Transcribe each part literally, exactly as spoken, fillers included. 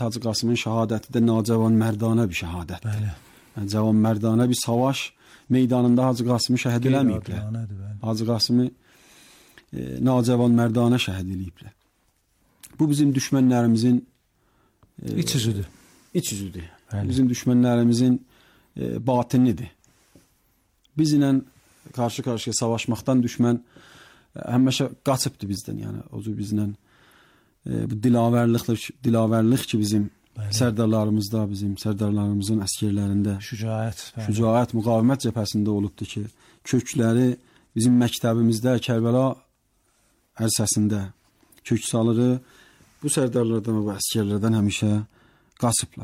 Hacı Qasımın şəhadəti də nacavan mərdanə bir şəhadətdir. Bəli. Yəni, cavan mərdanə bir savaş meydanında Hacı Qasımı şəhid eləməyiblər. Hacı Qasımı e, nacavan mərdanə şəhid eləyiblər. Bu bizim düşmənlərimizin e, iç üzüdür. İç üzüdür. Bəli. Bizim düşmənlərimizin e, batinidir. Biz ilə qarşı-qarşıya savaşmaqdan düşmən e, həmişə qaçıbdır bizdən. Yəni o cür bizlə e, bu dilavərlik, dilavərlik ki bizim bəli. Sərdarlarımızda, bizim sərdarlarımızın əsgərlərində şücaət, bəli. şücaət, müqavimət cəbhəsində olubdur ki, kökləri bizim məktəbimizdə, Kərbəla ərsəsində kök salırı bu sərdarlardan və bu əsgərlərdən həmişə qaçıblar.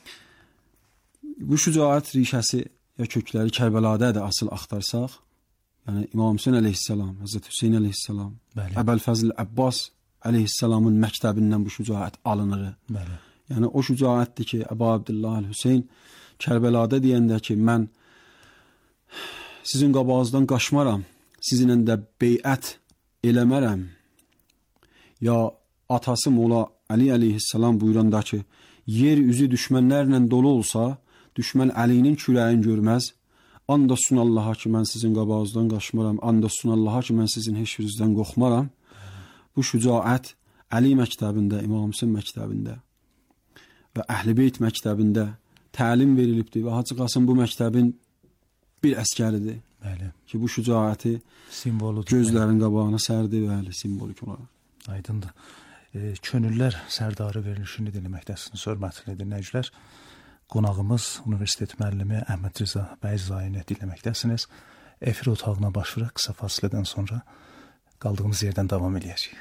Bu şücaət rişəsi ya kökləri Kərbəladadır asıl axtarsaq, yəni İmam Hüseyn əleyhissalam, Həzrət Hüseyn əleyhissalam, Əbəlfəzl Əbbas əleyhissalamın məktəbindən bu şücaət alınır. Bəli. Yəni o şücaətdir ki, Əbu Abdullah Hüseyn Kərbəlada deyəndə ki, mən sizin qabağınızdan qaçmaram, sizinlə də beyət eləmərəm. Ya atası Mola Əli əleyhissalam buyuranda ki, yer üzü düşmənlərlə dolu olsa, düşmən Əlinin kürəyini görməz. And olsun Allaha ki, mən sizin qabağınızdan qaçmaram, and olsun Allaha ki, mən sizin heç birinizdən qorxmaram. Bu şücaət Əli məktəbində, İmam Hüseyn məktəbində və Əhl-i Beyt məktəbində təlim verilibdir və Hacı Qasım bu məktəbin bir əskəridir. Bəli. Ki bu şücaəti simvoludur. Gözlərin qabağına sərdi və simvolik olaraq. Aydındır. E, könüllər sərdarı verilişini dinləməkdəsiniz, hörmətli dinləyicilər. Qonağımız Universitet müəllimi Əhməd Rza Bəyzayini dinləməkdəsiniz. Efir otağına başvuraq, qısa fasilədən sonra qaldığımız yerdən davam edəcəyik.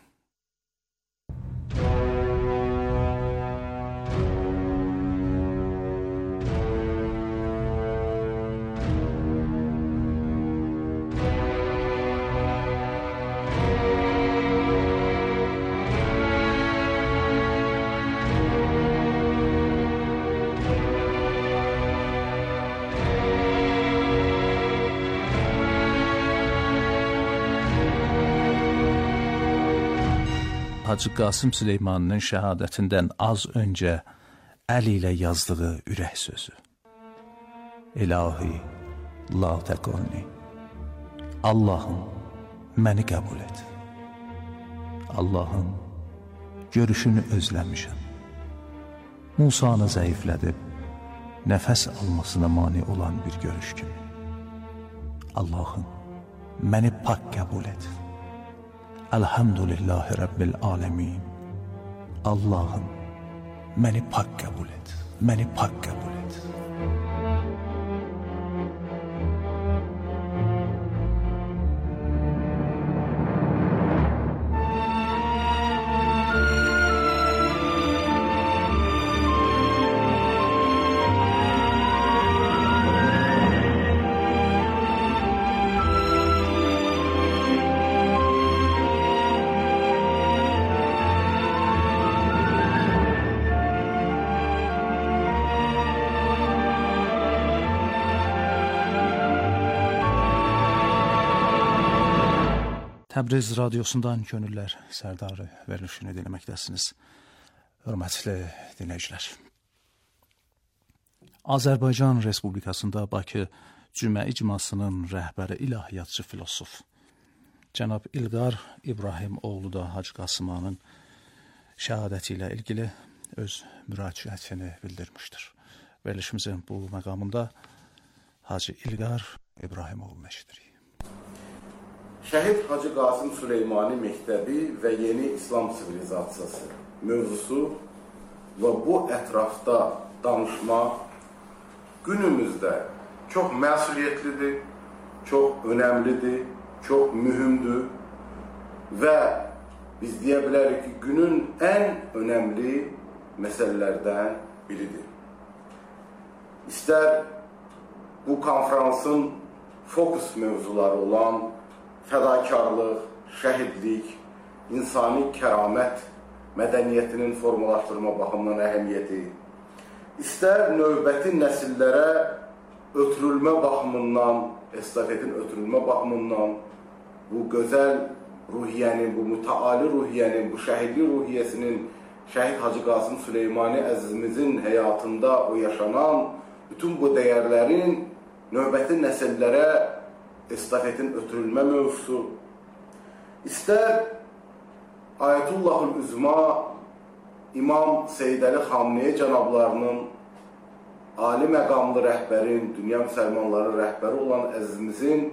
Hacı Qasım Süleymanının şəhadətindən az öncə əl ilə yazdığı ürək sözü. İlahi, la təqolni. Allahım, məni qəbul et. Allahım, görüşünü özləmişəm. Musanı zəiflədib, nəfəs almasına mani olan bir görüş kimi. Allahım, məni pak qəbul et. Elhamdülillahi Rabbil alemin. Allahım, məni pak qəbul et. Məni pak qəbul et. Təbriz radiosundan könüllər sərdarı verilişini dinləməkdəsiniz. Hörmətli dinləyicilər. Azərbaycan Respublikasında Bakı Cümə İcmasının rəhbəri ilahiyyatçı filosof cənab İlqar İbrahim oğlu da Hacı Qasımanın şəhadəti ilə ilgili öz müraciətini bildirmişdir. Verilişimizin bu məqamında Hacı İlqar İbrahim oğlunu eşidirik. Şəhid Hacı Qasım Süleymani Məktəbi və Yeni İslam Sivilizasiyası mövzusu və bu ətrafda danışmaq günümüzdə çox məsuliyyətlidir, çox önəmlidir, çox mühümdür və biz deyə bilərik ki, günün ən önəmli məsələlərdən biridir. İstər bu konferansın fokus mövzuları olan fədakarlıq, şəhidlik, insani kəramət mədəniyyətinin formalaşdırma baxımından əhəmiyyəti, istər növbəti nəsillərə ötürülmə baxımından, estafetin ötürülmə baxımından bu gözəl ruhiyyənin, bu mütəali ruhiyyənin, bu şəhidlik ruhiyyəsinin Şəhid Hacı Qasım Süleymani əzizimizin həyatında o yaşanan bütün bu dəyərlərin növbəti nəsillərə estafetin ötürülmə mövzusu, istər Ayətullahul Üzma İmam Seyyid Əli Xamneyi cənablarının ali məqamlı rəhbərin, dünya müsəlmanları rəhbəri olan əzizimizin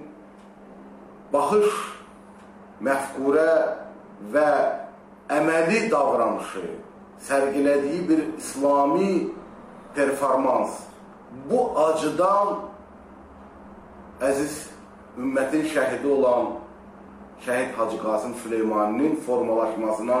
baxış, məfqurə və əməli davranışı, sərgilədiyi bir İslami performans. Bu acıdan əziz ümmətin şəhidi olan Şəhid Hacı Qasım Süleymaninin formalaşmasına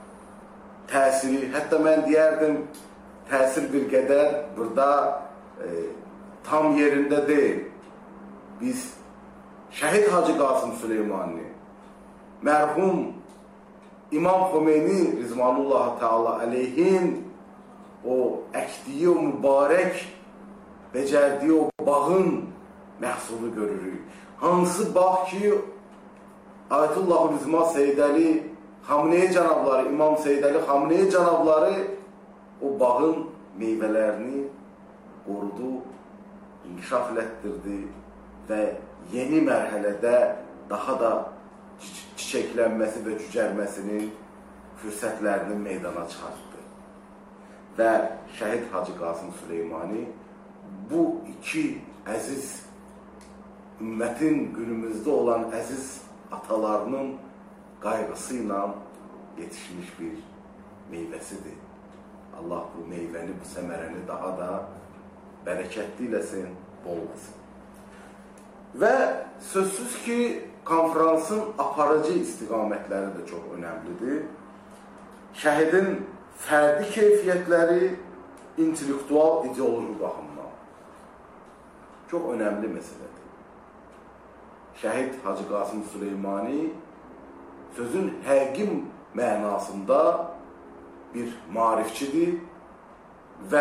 təsiri, hətta mən deyərdim, təsir bir qədər burada e, tam yerində deyil. Biz Şəhid Hacı Qasım Süleymani, mərhum İmam Xomeyni Rizvanullah Teala aleyhin o əkdiyi, o mübarək becərdiyi o bağın məhsulu görürük. Hansı bağ ki, Ayətullah Rizma Seyyid Əli Xamneyi cənabları, İmam Seyyid Əli Xamneyi cənabları o bağın meyvələrini qorudu, inkişaf elətdirdi və yeni mərhələdə daha da çiçəklənməsi və cücərməsinin fürsətlərini meydana çıxartdı. Və Şəhid Hacı Qasım Süleymani bu iki əziz ümmətin günümüzdə olan əziz atalarının qayğısı ilə yetişmiş bir meyvəsidir. Allah bu meyvəni, bu səmərəni daha da bərəkətli eləsin, bol olsun. Və sözsüz ki, konferansın aparıcı istiqamətləri də çox önəmlidir. Şəhidin fərdi keyfiyyətləri intellektual ideoloji baxımdan çox önəmli məsələdir. Şəhid Hacı Qasım Süleymani sözün həqiqi mənasında bir maarifçidir və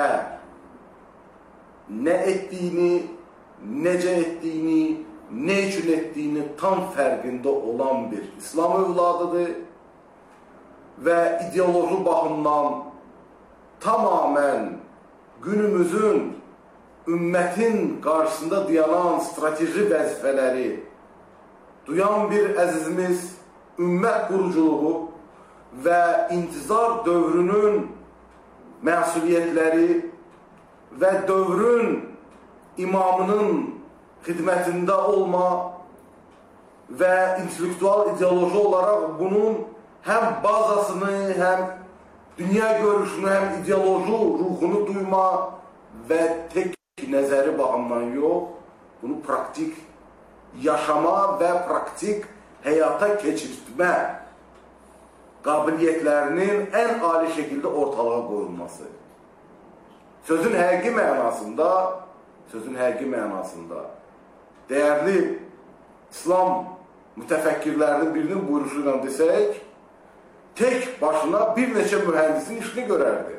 nə etdiyini, necə etdiyini, ne üçün etdiyini tam fərqində olan bir İslam övladıdır və ideoloji baxımdan tamamən günümüzün ümmətin qarşısında dayanan strateji vəzifələri duyan bir əzizimiz, ümmət quruculuğu və intizar dövrünün məsuliyyətləri və dövrün imamının xidmətində olma və intellektual ideoloji olaraq bunun həm bazasını, həm dünya görüşünü, həm ideoloji ruhunu duyma və tek nəzəri baxımdan yox, bunu praktik yaşama və praktik həyata keçirtmə qabiliyyətlərinin ən ali şəkildə ortalığa qoyulması. Sözün həqiqi mənasında, sözün həqiqi mənasında dəyərli İslam mütəfəkkirlərinin birinin buyuruşu ilə desək, tek başına bir neçə mühəndisin işini görərdi.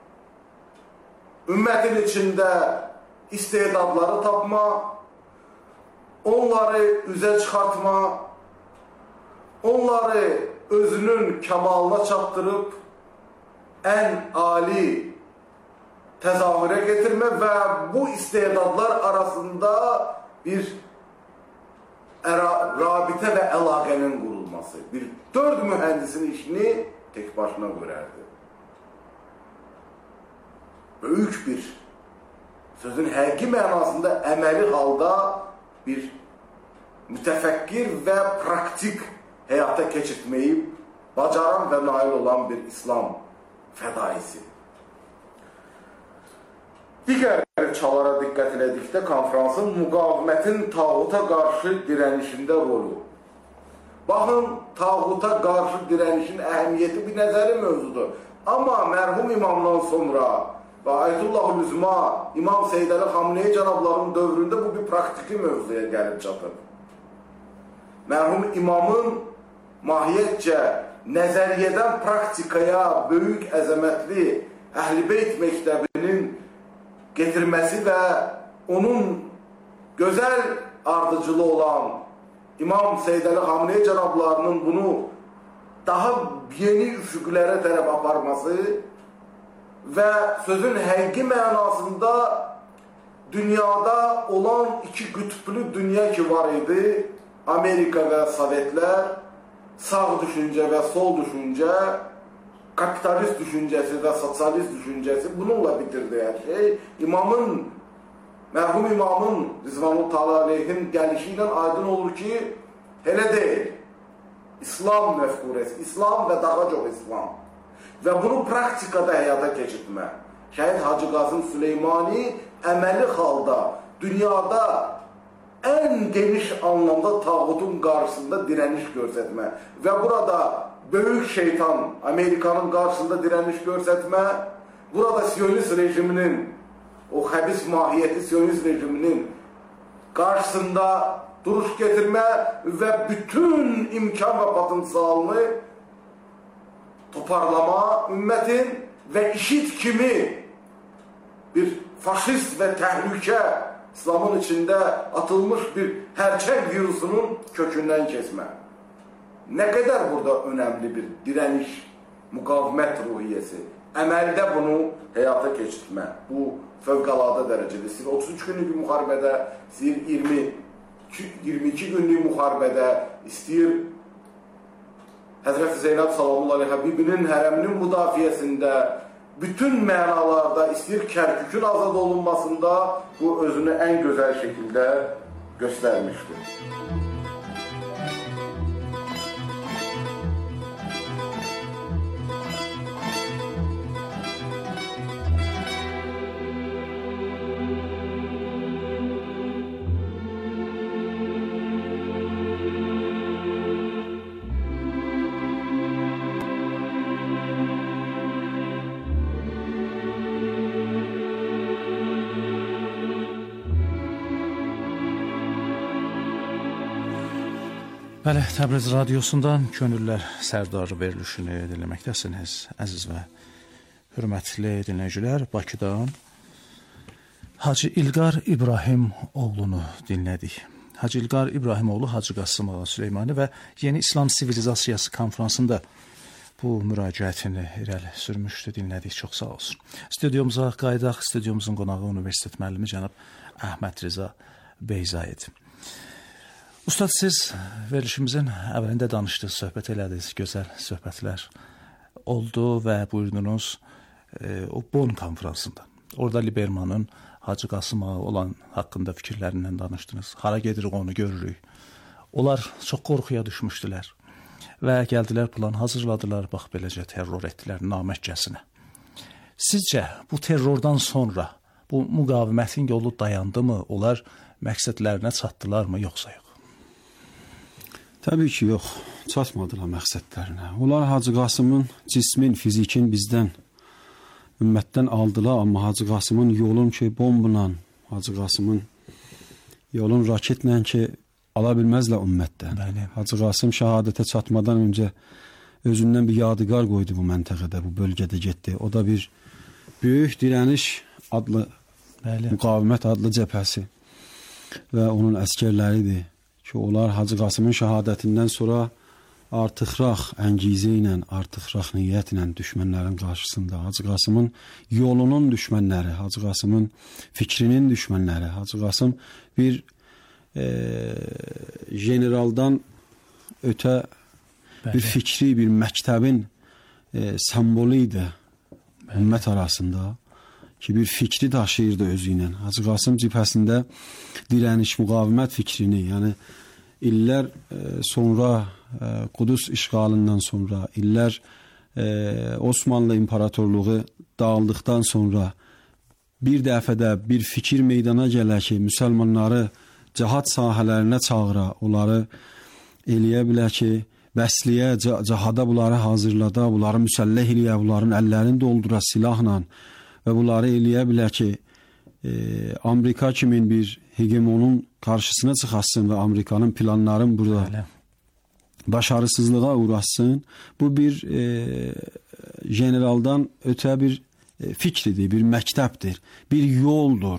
Ümmətin içində istedadları tapma, onları üzə çıxartma, onları özünün kəmalına çatdırıb ən ali təzahürə getirmə və bu istedadlar arasında bir rabitə və əlaqənin qurulması. Bir dörd mühəndisin işini tek başına görərdi. Böyük bir, sözün həqiqi mənasında əməli halda bir mütəfəkkir və praktik həyata keçirtməyib bacaran və nail olan bir İslam fədaisi. Digər çalara diqqət elədikdə konferansın müqavimətin tağuta qarşı dirənişində rolu. Baxın, tağuta qarşı dirənişin əhəmiyyəti bir nəzəri mövzudur. Amma mərhum imamdan sonra və Ayətullah Üzma, İmam Seyyid Əli Xamneyi cənablarının dövründə bu bir praktiki mövzuya gəlib çatır. Mərhum imamın mahiyyətcə nəzəriyyədən praktikaya böyük əzəmətli Əhl-i Beyt məktəbinin getirməsi və onun gözəl ardıcılı olan İmam Seyyid Əli Xamneyi cənablarının bunu daha yeni üfüqlərə tərəf aparması və sözün həqiqi mənasında dünyada olan iki qütblü dünya ki var idi, Amerika və Sovetlər, sağ düşüncə və sol düşüncə, kapitalist düşüncəsi və sosyalist düşüncəsi bununla bitirdi hər şey. İmamın, mərhum imamın Rizvanullah Teala aleyhin gəlişi ilə aydın olur ki, elə deyil. İslam məfkurəsi, İslam və daha çox İslam. Və bunu praktikada həyata keçirtmə. Şəhid Hacı Qasım Süleymani əməli xalda dünyada ən geniş anlamda tağutun qarşısında dirəniş göstərmə və burada böyük şeytan Amerikanın qarşısında dirəniş göstərmə, burada Siyonist rejiminin, o xəbis mahiyyəti Siyonist rejiminin qarşısında duruş getirmə və bütün imkan və potensialını toparlama ümmətin və işit kimi bir faşist və təhlükə İslamın içində atılmış bir hərçəng virusunun kökündən kesmə. Nə qədər burada önəmli bir dirəniş, müqavimət ruhiyyəsi, əməldə bunu həyata keçirtmə. Bu fövqəladə dərəcədə. Siz otuz üç günlük müharibədə, siz iyirmi iki günlük müharibədə istəyir Həzrət Zeynəb sallallahu aleyhi Həbibinin hərəminin müdafiəsində bütün mənalarda istəyir Kərkükün azad olunmasında bu özünü ən gözəl şəkildə göstərmişdir. Bəli, Təbriz radiosundan Könüllər Sərdarı verilişini dinləməkdəsiniz. Əziz və hörmətli dinləyicilər, Bakıdan Hacı İlqar İbrahim oğlunu dinlədik. Hacı İlqar İbrahimoğlu Hacı Qasım Ağa Süleymani və Yeni İslam Sivilizasiyası konferansında bu müraciətini irəli sürmüşdü, dinlədik. Çox sağ olsun. Studiyumuza qaydaq, studiyumuzun qonağı Universitet müəllimi cənab Əhməd Rza Beyzayev. Ustad, siz verilişimizin əvvəlində danışdınız, söhbət elədiniz, gözəl söhbətlər oldu və buyurdunuz e, o Bonn konferansında. Orada Libermanın Hacı Qasım Ağa olan haqqında fikirlərindən danışdınız. Hara gedirik onu görürük. Onlar çox qorxuya düşmüşdülər və gəldilər, plan hazırladılar, bax beləcə terror etdilər naməhcəsinə. Sizcə bu terrordan sonra bu müqavimətin yolu dayandımı? Onlar məqsədlərinə çatdılarmı, yoxsa yox? Təbii ki, yox, çatmadılar məqsədlərinə. Onlar Hacı Qasımın cismin, fizikin bizdən, ümmətdən aldılar, amma Hacı Qasımın yolun ki, bombla, Hacı Qasımın yolun raketlə ki, ala bilməzlər ümmətdən. Bəli. Hacı Qasım şəhadətə çatmadan öncə özündən bir yadigar qoydu bu məntəqədə, bu bölgədə getdi. O da bir böyük dirəniş adlı, Bəli. müqavimət adlı cəbhəsi və onun əskərləridir. Ki, onlar Hacı Qasımın şəhadətindən sonra artıqraq əngizə ilə, artıqraq niyyətlə düşmənlərin qarşısında, Hacı Qasımın yolunun düşmənləri, Hacı Qasımın fikrinin düşmənləri, Hacı Qasım bir e, generaldan ötə Bəli. bir fikri, bir məktəbin e, sembolü idi ümmət arasında. Ki, bir fikri daşıyırdı özü ilə. Hacı Qasım cibhəsində dirəniş, müqavimət fikrini, yəni illər e, sonra e, Qudus işğalından sonra, illər e, Osmanlı İmparatorluğu dağıldıqdan sonra bir dəfədə bir fikir meydana gələ ki, müsəlmanları cihad sahələrinə çağıra, onları eləyə bilər ki, bəsliyə, cihada bunları hazırlada, bunları müsəlləh eləyə, bunların əllərini doldura silahla və bunları eləyə bilər ki, e, Amerika kimin bir hegemonun qarşısına çıxasın və Amerikanın planların burada Öyle. başarısızlığa uğrasın. Bu bir e, generaldan ötə bir e, fikridir, bir məktəbdir, bir yoldur.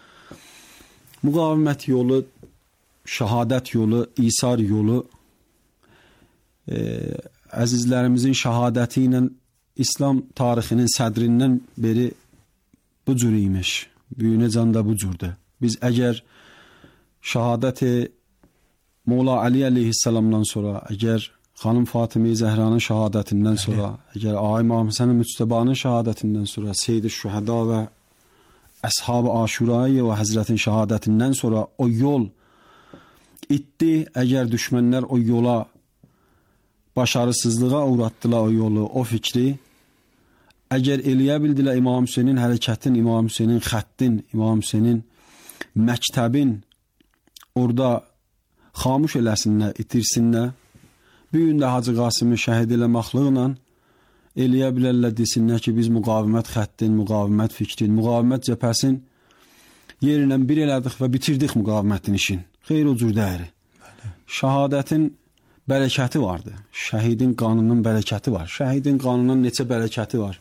Müqavimət yolu, şəhadət yolu, isar yolu e, əzizlərimizin şəhadəti ilə İslam tarixinin sədrindən beri bu cür imiş. Büyünəcən də bu cürdür. Biz əgər şəhadəti Mola Ali əleyhissalamdan sonra, əgər xanım Fatimə Zəhranın şəhadətindən sonra, əgər Ağay İmam Həsən Müctəbanın şəhadətindən sonra, Seyyid-i Şühəda və Əshab-ı Aşurayı və Həzrətin şəhadətindən sonra o yol itdi. Əgər düşmənlər o yola başarısızlığa uğratdılar, o yolu, o fikri, əgər eləyə bildilər İmam Hüseynin hərəkətin, İmam Hüseynin xəttin, İmam Hüseynin məktəbin orada xamuş eləsinlər, itirsinlər, bir gün də Hacı Qasımı şəhid eləməklıqla eləyə bilərlər, desinlər ki, biz müqavimət xəttin, müqavimət fikrin, müqavimət cəbhəsin yerinlə bir elədik və bitirdik müqavimətin işin. Xeyr, o cür dəyəri. Şəhadətin bərəkəti vardır. Şəhidin qanının bərəkəti var. Şəhidin qanının neçə bərəkəti var.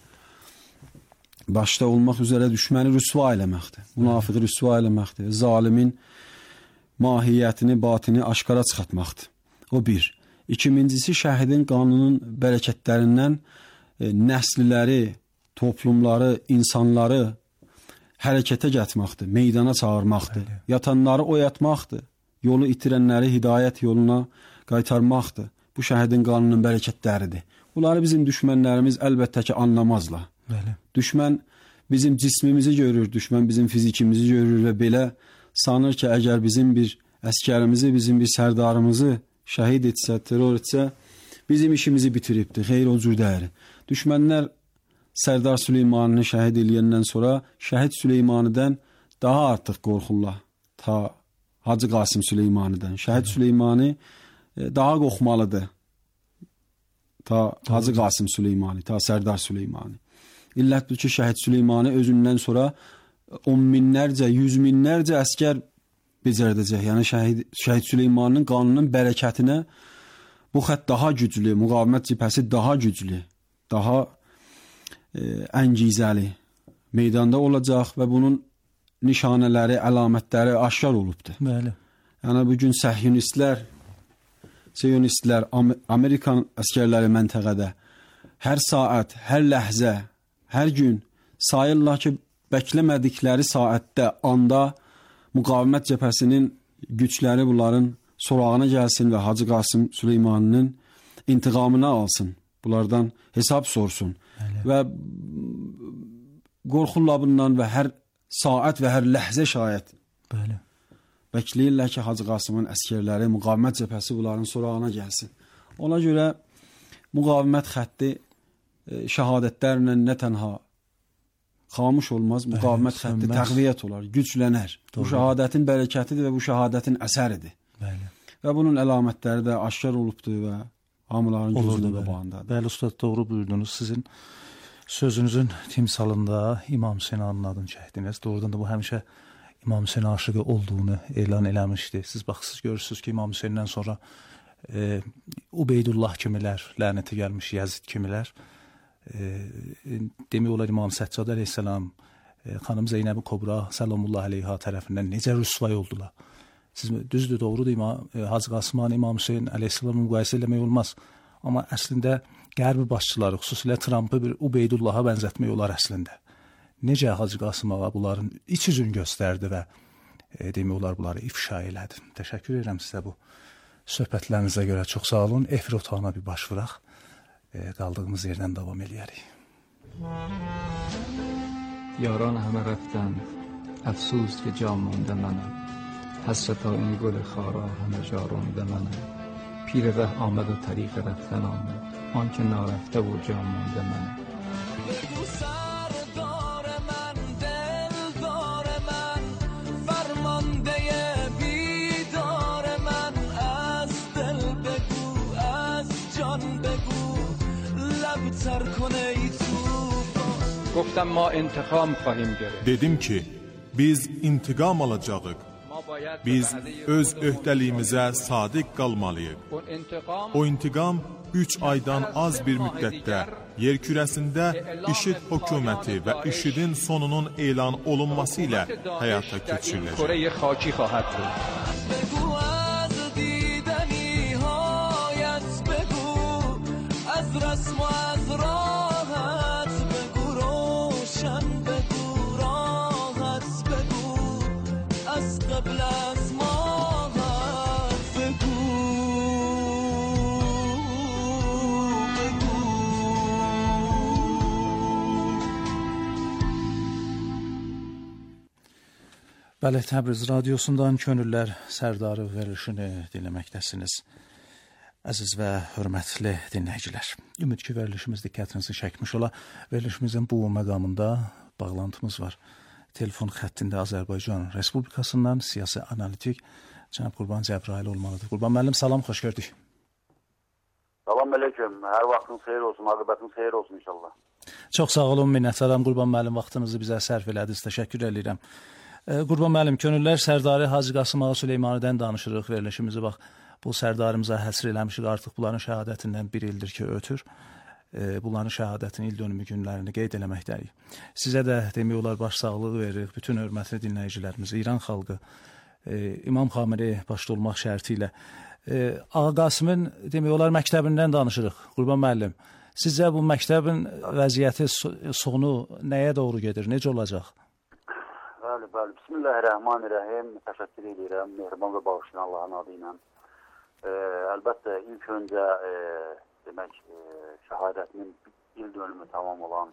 Başda olmaq üzrə düşməni rüsva eləməkdir. Münafiqi rüsva eləməkdir. Zalimin mahiyyətini, batini aşkara çıxartmaqdır. O bir. İkincisi, şəhidin qanının bərəkətlərindən e, nəsliləri, toplumları, insanları hərəkətə gətirməkdir, meydana çağırmaqdır, Bəli. yatanları oyatmaqdır, yolu itirənləri hidayət yoluna qaytarmaqdır. Bu şəhidin qanının bərəkətləridir. Bunları bizim düşmənlərimiz əlbəttə ki, anlamazlar. Bəli. Düşmən bizim cismimizi görür, düşmən bizim fizikimizi görür və belə sanır ki, əgər bizim bir əskərimizi, bizim bir sərdarımızı şəhid etsə, terror etsə, bizim işimizi bitiribdir. Xeyr, o cür dəyəri. Düşmənlər Sərdar Süleymanını şəhid eləyəndən sonra şəhid Süleymanıdan daha artıq qorxurlar. Ta Hacı Qasım Süleymanıdan. Şəhid Süleymanı daha qorxmalıdır. Ta Hacı Qasım Süleymanı, ta Sərdar Süleymanı. İllətdir ki, şəhid Süleymanı özündən sonra on minlərcə, yüz minlərcə əskər becərdəcək. Yəni şəhid, şəhid Süleymanın qanının bərəkətinə bu xət daha güclü, müqavimət cibhəsi daha güclü, daha e, əngizəli meydanda olacaq və bunun nişanələri, əlamətləri aşkar olubdur. Bəli. Yəni bugün səhyonistlər, siyonistlər, Amerikan əskərləri məntəqədə hər saat, hər ləhzə, hər gün sayırlar ki, bəkləmədikləri saatdə, anda müqavimət cəbhəsinin gücləri bunların sorağına gəlsin və Hacı Qasım Süleymanının intiqamını alsın. Bunlardan hesab sorsun. Bəli. Və qorxurlar bundan və hər saat və hər ləhzə şayət. Bəli. Bəkləyirlər ki, Hacı Qasımın əskərləri, müqavimət cəbhəsi bunların sorağına gəlsin. Ona görə müqavimət xətti e, şəhadətlərlə nə tənha xamuş olmaz, müqavimət Bəli, xətti təqviyyət olar, güclənər. Doğru. Bu şəhadətin bərəkətidir və bu şəhadətin əsəridir. Bəli. Və bunun əlamətləri də aşkar olubdur və hamıların gözünün qabağındadır. Bəli, ustad, doğru buyurdunuz. Sizin sözünüzün timsalında İmam Hüseyin adını çəkdiniz. Doğrudan da bu həmişə İmam Hüseyin aşıqı olduğunu elan eləmişdi. Siz baxsız görürsünüz ki, İmam Hüseyndən sonra e, Ubeydullah kimilər, lənəti gəlmiş Yazid kimilər, e, demək olar İmam Səccad əleyhissalam, e, xanım Zeynəb-i Kobra Səlamullah əleyha tərəfindən necə rüsvay oldular. Siz düzdür, doğrudur, İmam, e, Hacı Qasıman, İmam Hüseyin əleyhissalamı müqayisə eləmək olmaz. Amma əslində qərbi başçıları, xüsusilə Trumpı bir Ubeydullah'a bənzətmək olar əslində. Necə Hacı Qasım ağa bunların iç üzünü göstərdi və e, demək olar bunları ifşa elədi. Təşəkkür edirəm sizə bu söhbətlərinizə görə. Çox sağ olun. Efir otağına bir baş vuraq. E, qaldığımız yerdən davam eləyərik. Yaran همه رفتن افسوس که جا مانده منم حسرتا این گل خارا همه جا رانده منم پیر ره آمد و طریق رفتن آمد آن که نارفته و جا مانده منم سردار من دلدار من فرمانده بیدار من از دل بگو از جان بگو لب تر کنه ای توفان گفتم ما انتقام خواهیم گرفت. Dedim ki, biz intiqam alacağıq. Biz öz öhdəliyimizə sadiq qalmalıyıq. O intiqam üç aydan az bir müddətdə yer kürəsində IŞİD hökuməti və IŞİDin sonunun elan olunması ilə həyata keçiriləcək. Bəli, Təbriz radiosundan Könüllər Sərdarı verilişini dinləməkdəsiniz. Əziz və hörmətli dinləyicilər, ümid ki, verilişimiz diqqətinizi çəkmiş ola. Verilişimizin bu məqamında bağlantımız var. Telefon xəttində Azərbaycan Respublikasından siyasi analitik cənab Qurban Cəbrayıl olmalıdır. Qurban müəllim, salam, xoş gördük. Salam əleykum, hər vaxtın xeyir olsun, aqibətin xeyir olsun inşallah. Çox sağ olun, minnətdaram Qurban müəllim, vaxtınızı bizə sərf elədiniz, təşəkkür edirəm. Qurban müəllim, Könüllər Sərdarı Hacı Qasım Ağa Süleymanidən danışırıq verilişimizi. Bax, bu sərdarımıza həsr eləmişik, artıq bunların şəhadətindən bir ildir ki, ötür. Bunların şəhadətinin il dönümü günlərini qeyd eləməkdəyik. Sizə də demək olar başsağlığı veririk, bütün hörmətli dinləyicilərimiz, İran xalqı, İmam Xameri başda olmaq şərti ilə. Ağa Qasımın demək olar məktəbindən danışırıq, Qurban müəllim. Sizcə bu məktəbin vəziyyəti, sonu nəyə doğru gedir, necə olacaq? Bəli, bəli. Bismillahirrahmanirrahim. Təşəkkür edirəm. Mehriban və bağışlayan Allahın adı ilə. E, əlbəttə, ilk öncə e, demək, e, şəhadətinin il dönümü tamam olan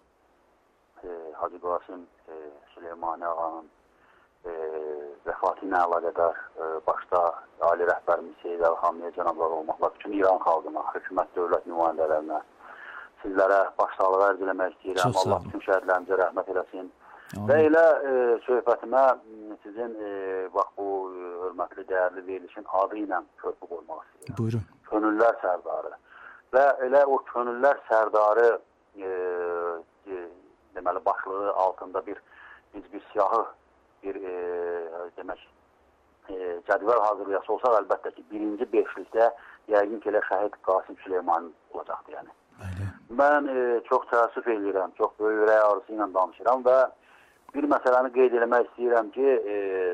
e, Hacı Qasım e, Süleymani Ağanın e, vəfatı ilə əlaqədar e, başda Ali rəhbərimiz Seyyid Əl-Xamiyyə cənabları olmaqla bütün İran xalqına, hökumət dövlət nümayəndələrinə, sizlərə başsağlığı ərz eləmək istəyirəm. Allah bütün şəhidlərimizə rəhmət eləsin. Amin. Və elə e, söhbətimə sizin e, bax bu e, hörmətli, dəyərli verilişin adı ilə körpü qoymaq istəyirəm. Buyurun. Könüllər Sərdarı. Və elə o Könüllər Sərdarı e, e, deməli başlığı altında bir biz bir siyahı bir e, demək e, cədvəl hazırlayası olsaq, əlbəttə ki, birinci beşlikdə yəqin ki, elə şəhid Qasım Süleyman olacaqdır yəni. Bəli. Mən e, çox təəssüf edirəm, çox böyük ürək ağrısı ilə danışıram və bir məsələni qeyd eləmək istəyirəm ki, e,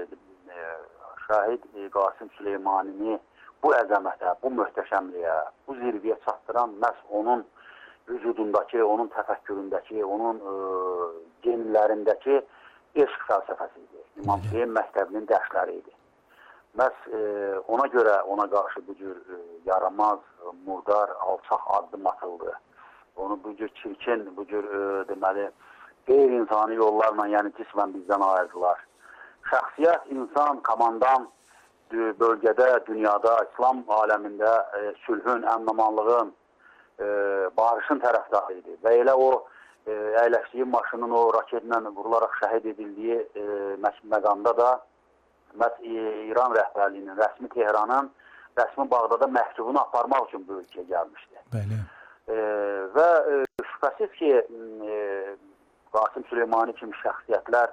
e, şəhid e, Qasım Süleymanini bu əzəmətə, bu möhtəşəmliyə, bu zirviyə çatdıran məhz onun vücudundakı, onun təfəkküründəki, onun e, genlərindəki eşq fəlsəfəsi idi. İmam Hüseyin məktəbinin dərsləri idi. Məhz e, ona görə ona qarşı bu cür e, yaramaz, murdar, alçaq addım atıldı. Onu bu cür çirkin, bu cür e, deməli, qeyri-insani yollarla, yəni cismən bizdən ayırdılar. Şəxsiyyət, insan, komandan bölgədə, dünyada, İslam aləmində e, sülhün, əmnamanlığın, e, barışın tərəfdarı idi. Və elə o e, əyləşdiyi maşının o raketlə vurularaq şəhid edildiyi e, məqamda da məhz İran rəhbərliyinin, rəsmi Tehranın, rəsmi Bağdada məktubunu aparmaq üçün bu ölkəyə gəlmişdi. Bəli. E, və e, şübhəsiz ki, e, Qasım Süleymani kimi şəxsiyyətlər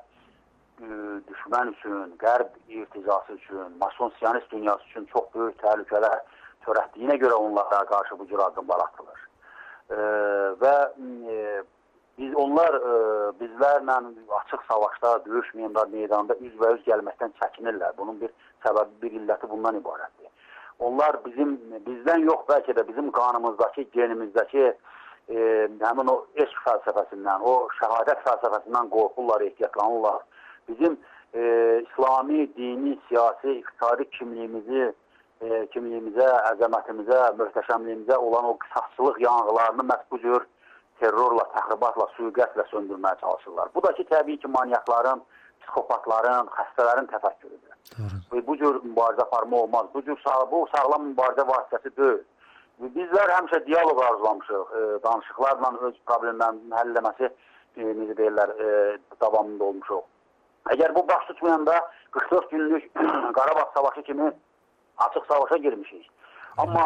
e, düşmən üçün, qərb irticası üçün, mason siyonist dünyası üçün çox böyük təhlükələr törətdiyinə görə onlara qarşı bu cür addımlar atılır. E, və e, biz onlar e, bizlərlə açıq savaşda, döyüş meydanında üz-və-üz gəlməkdən çəkinirlər. Bunun bir səbəbi, bir illəti bundan ibarətdir. Onlar bizim, bizdən yox, bəlkə də bizim qanımızdakı, genimizdəki e, həmin o eşq fəlsəfəsindən, o şəhadət fəlsəfəsindən qorxurlar, ehtiyatlanırlar. Bizim e, İslami, dini, siyasi, iqtisadi kimliyimizi, e, kimliyimizə, əzəmətimizə, möhtəşəmliyimizə olan o qısasçılıq yanğılarını məhz bu cür terrorla, təxribatla, suiqətlə söndürməyə çalışırlar. Bu da ki, təbii ki, manyakların, psixopatların, xəstələrin təfəkkürüdür. Doğru. Bu cür mübarizə aparma olmaz. Bu cür sağ, bu sağlam mübarizə vasitəsi deyil. Bizlər həmişə diyaloq arzulamışıq, e, danışıqlarla öz problemlərinin həll eləməsi e, necə deyirlər, e, davamında olmuşuq. Əgər bu baş tutmayanda qırx dörd günlük Qarabağ savaşı kimi açıq savaşa girmişik. Amma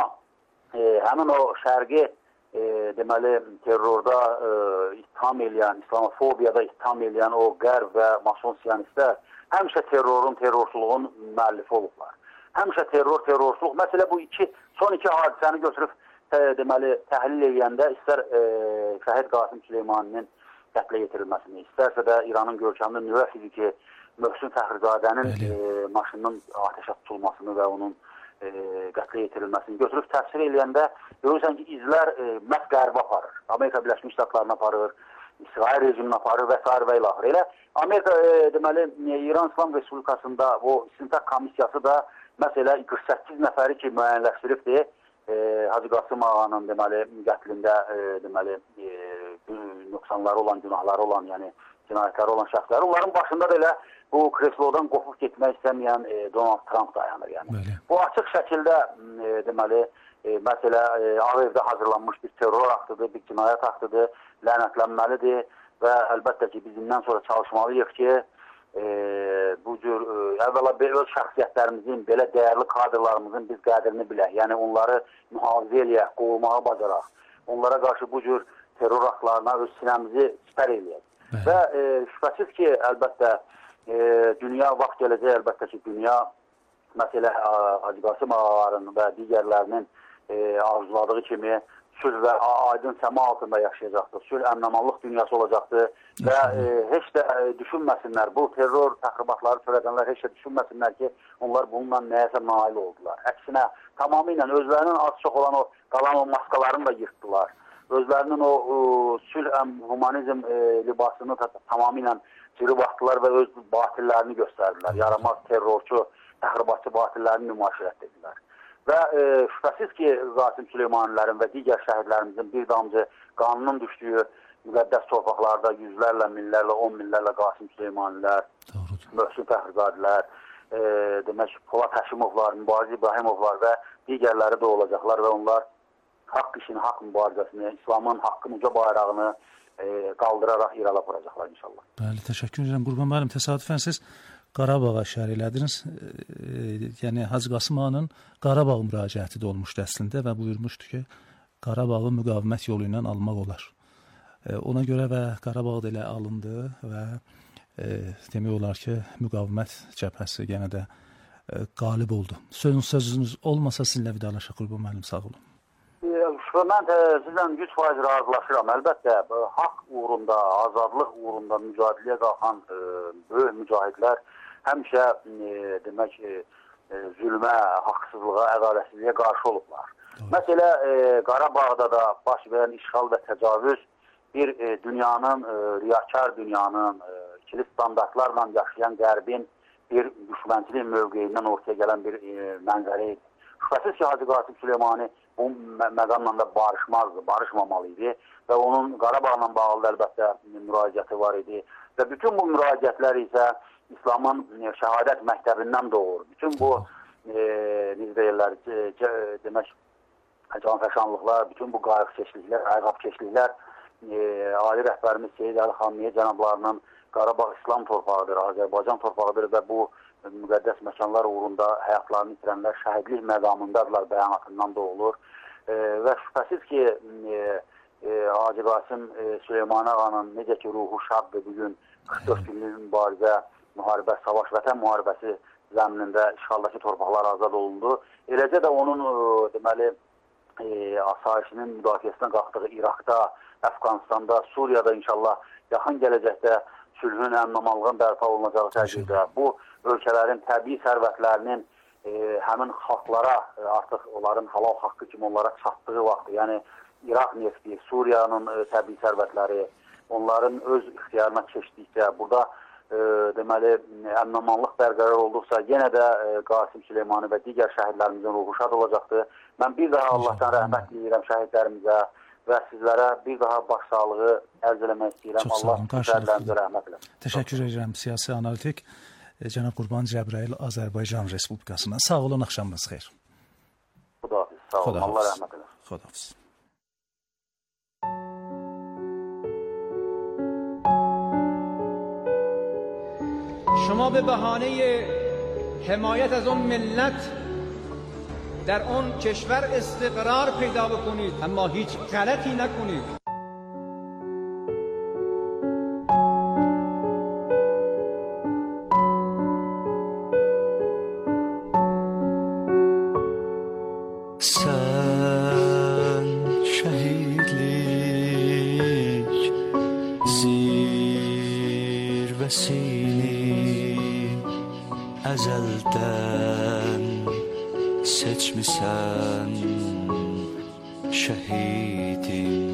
e, həmin o şərqi e, deməli terrorda e, ittiham eləyən, İslamofobiyada ittiham eləyən o qərb və mason siyonistlər həmişə terrorun, terrorsuluğun müəllifi olublar. Həmişə terror, terrorsuluq. Məsələ bu iki, son iki hadisəni götürüb e, deməli təhlil edəndə istər e, şəhid Qasım Süleymaninin qətlə yetirilməsini, istərsə də İranın görkəmli nüvə fiziki Möhsün Fəxrizadənin e, maşının ateşə tutulmasını və onun e, qətlə yetirilməsini götürüb təfsir edəndə görürsən ki, izlər e, məhz qərbə aparır. Amerika Birləşmiş Ştatlarına aparır, İsrail rejiminə aparır və s. və ilaxır. Elə Amerika e, deməli İran İslam Respublikasında o istintaq komissiyası da məsələ qırx səkkiz nəfəri ki müəyyənləşdiribdir. E, Hacı Qasım Ağanın deməli qətlində e, deməli e, nöqsanları olan, günahları olan, yəni cinayətləri olan şəxslər. Onların başında da elə bu kreslodan qopub getmək istəməyən e, Donald Trump dayanır. Yəni. Bəli. Bu açıq şəkildə e, deməli, e, məsələ e, Ağ Evdə hazırlanmış bir terror aktıdır, bir cinayət aktıdır, lənətlənməlidir və əlbəttə ki, biz indən sonra çalışmalıyıq ki, e, bu cür e, əvvəla öz şəxsiyyətlərimizin, belə dəyərli kadrlarımızın biz qədrini bilək, yəni onları mühafizə eləyək, qovulmağa bacaraq, onlara qarşı bu cür terror aktlarına öz sinəmizi sipər eləyək. Bəli. Və e, şübhəsiz ki, əlbəttə, e, dünya vaxt gələcək, əlbəttə ki, dünya məsələ Hacı Qasım ağaların və digərlərinin e, arzuladığı kimi sülh və aydın səma altında yaşayacaqdır. Sülh, əmin-amanlıq dünyası olacaqdır və e, heç də e, düşünməsinlər, bu terror təxribatları törədənlər heç də düşünməsinlər ki, onlar bununla nəyəsə nail oldular. Əksinə, tamamilə özlərinin az çox olan o qalan o maskalarını da yırtdılar. Özlərinin o, o sülh, humanizm e, libasını da tamamilə cırıb atdılar və öz batillərini göstərdilər. Yaramaz terrorçu, təxribatçı batillərini nümayiş etdilər. Və e, şübhəsiz ki, Qasım Süleymanilərin və digər şəhidlərimizin bir damcı qanunun düşdüyü müqəddəs torpaqlarda yüzlərlə, minlərlə, on minlərlə Qasım Süleymanilər, Möhsün Fəxrizadilər, e, demək, Polat Həşimovlar, Mübariz İbrahimovlar və digərləri də olacaqlar və onlar haqq işini, haqq mübarizəsini, İslamın haqqın uca bayrağını e, qaldıraraq irəli aparacaqlar inşallah. Bəli, təşəkkür edirəm. Qurban müəllim, təsadüfən siz Qarabağa şəhər elədiniz. E, yəni Hacı Qasım ağanın Qarabağ müraciəti də olmuşdu əslində və buyurmuşdu ki, Qarabağı müqavimət yolu ilə almaq olar. E, ona görə və Qarabağ da elə alındı və e, demək olar ki, müqavimət cəbhəsi yenə də e, qalib oldu. Sözünüz, sözünüz olmasa sizinlə vidalaşaq. Qurban müəllim, sağ olun. Mən sizdən yüz faiz razılaşıram. Əlbəttə, haqq uğrunda, azadlıq uğrunda mücadiləyə qalxan e, böyük mücahidlər həmişə e, demək, e, zülmə, haqsızlığa, ədalətsizliyə qarşı olublar. Doğru. Məsələ e, Qarabağda da baş verən işğal və təcavüz bir e, dünyanın, e, riyakar dünyanın, e, ikili standartlarla yaşayan qərbin bir düşmənçilik mövqeyindən ortaya gələn bir e, mənzərə idi. Şübhəsiz ki, Hacı Qasım Süleymani bu məqamla da barışmazdı, barışmamalı idi və onun Qarabağla bağlı əlbəttə müraciəti var idi və bütün bu müraciətlər isə İslamın şəhadət məktəbindən doğur. Bütün bu e, deyirlər, e, demək, canfəşanlıqlar, bütün bu qayğıkeşliklər, ayğabkeşliklər e, ali rəhbərimiz Seyid Əli Xamniyyə cənablarının Qarabağ İslam torpağıdır, Azərbaycan torpağıdır və bu müqəddəs məkanlar uğrunda həyatlarını itirənlər şəhidlik məqamındadırlar bəyanatından da olur. E, və şübhəsiz ki, e, e, Hacı Qasım e, Süleymani ağanın necə ki ruhu şaddır bugün qırx dörd günlük mübarizə, müharibə, savaş, vətən müharibəsi zəminində işğaldakı torpaqlar azad olundu. Eləcə də onun e, deməli e, asayişinin müdafiəsinə qalxdığı İraqda, Əfqanistanda, Suriyada inşallah yaxın gələcəkdə sülhün, əmin-amanlığın bərpa olunacağı təqdirdə bu ölkələrin təbii sərvətlərinin e, həmin xalqlara e, artıq onların halal haqqı kimi onlara çatdığı vaxt, yəni İraq nefti, Suriyanın e, təbii sərvətləri onların öz ixtiyarına keçdikcə, burada e, deməli əmin-amanlıq bərqərar olduqsa yenə də e, Qasım Süleymani və digər şəhidlərimizin ruhu şad olacaqdır. Mən bir daha Allahdan rəhmət diləyirəm şəhidlərimizə və sizlərə bir daha başsağlığı ərz eləmək istəyirəm. Allah şəhidlərimizə rəhmət eləsin. Təşəkkür edirəm siyasi analitik Cənab Qurban Cəbrayıl Azərbaycan Respublikasından. Sağ olun, axşamınız xeyir. Xudahafiz, sağ olun. Allah rəhmət eləsin. Xudahafiz. شما به بهانه حمایت از اون ملت در اون کشور استقرار پیدا بکنید اما هیچ غلطی نکنید. Sen şehitlik zirvesini ezelden seçmişsen şehidim.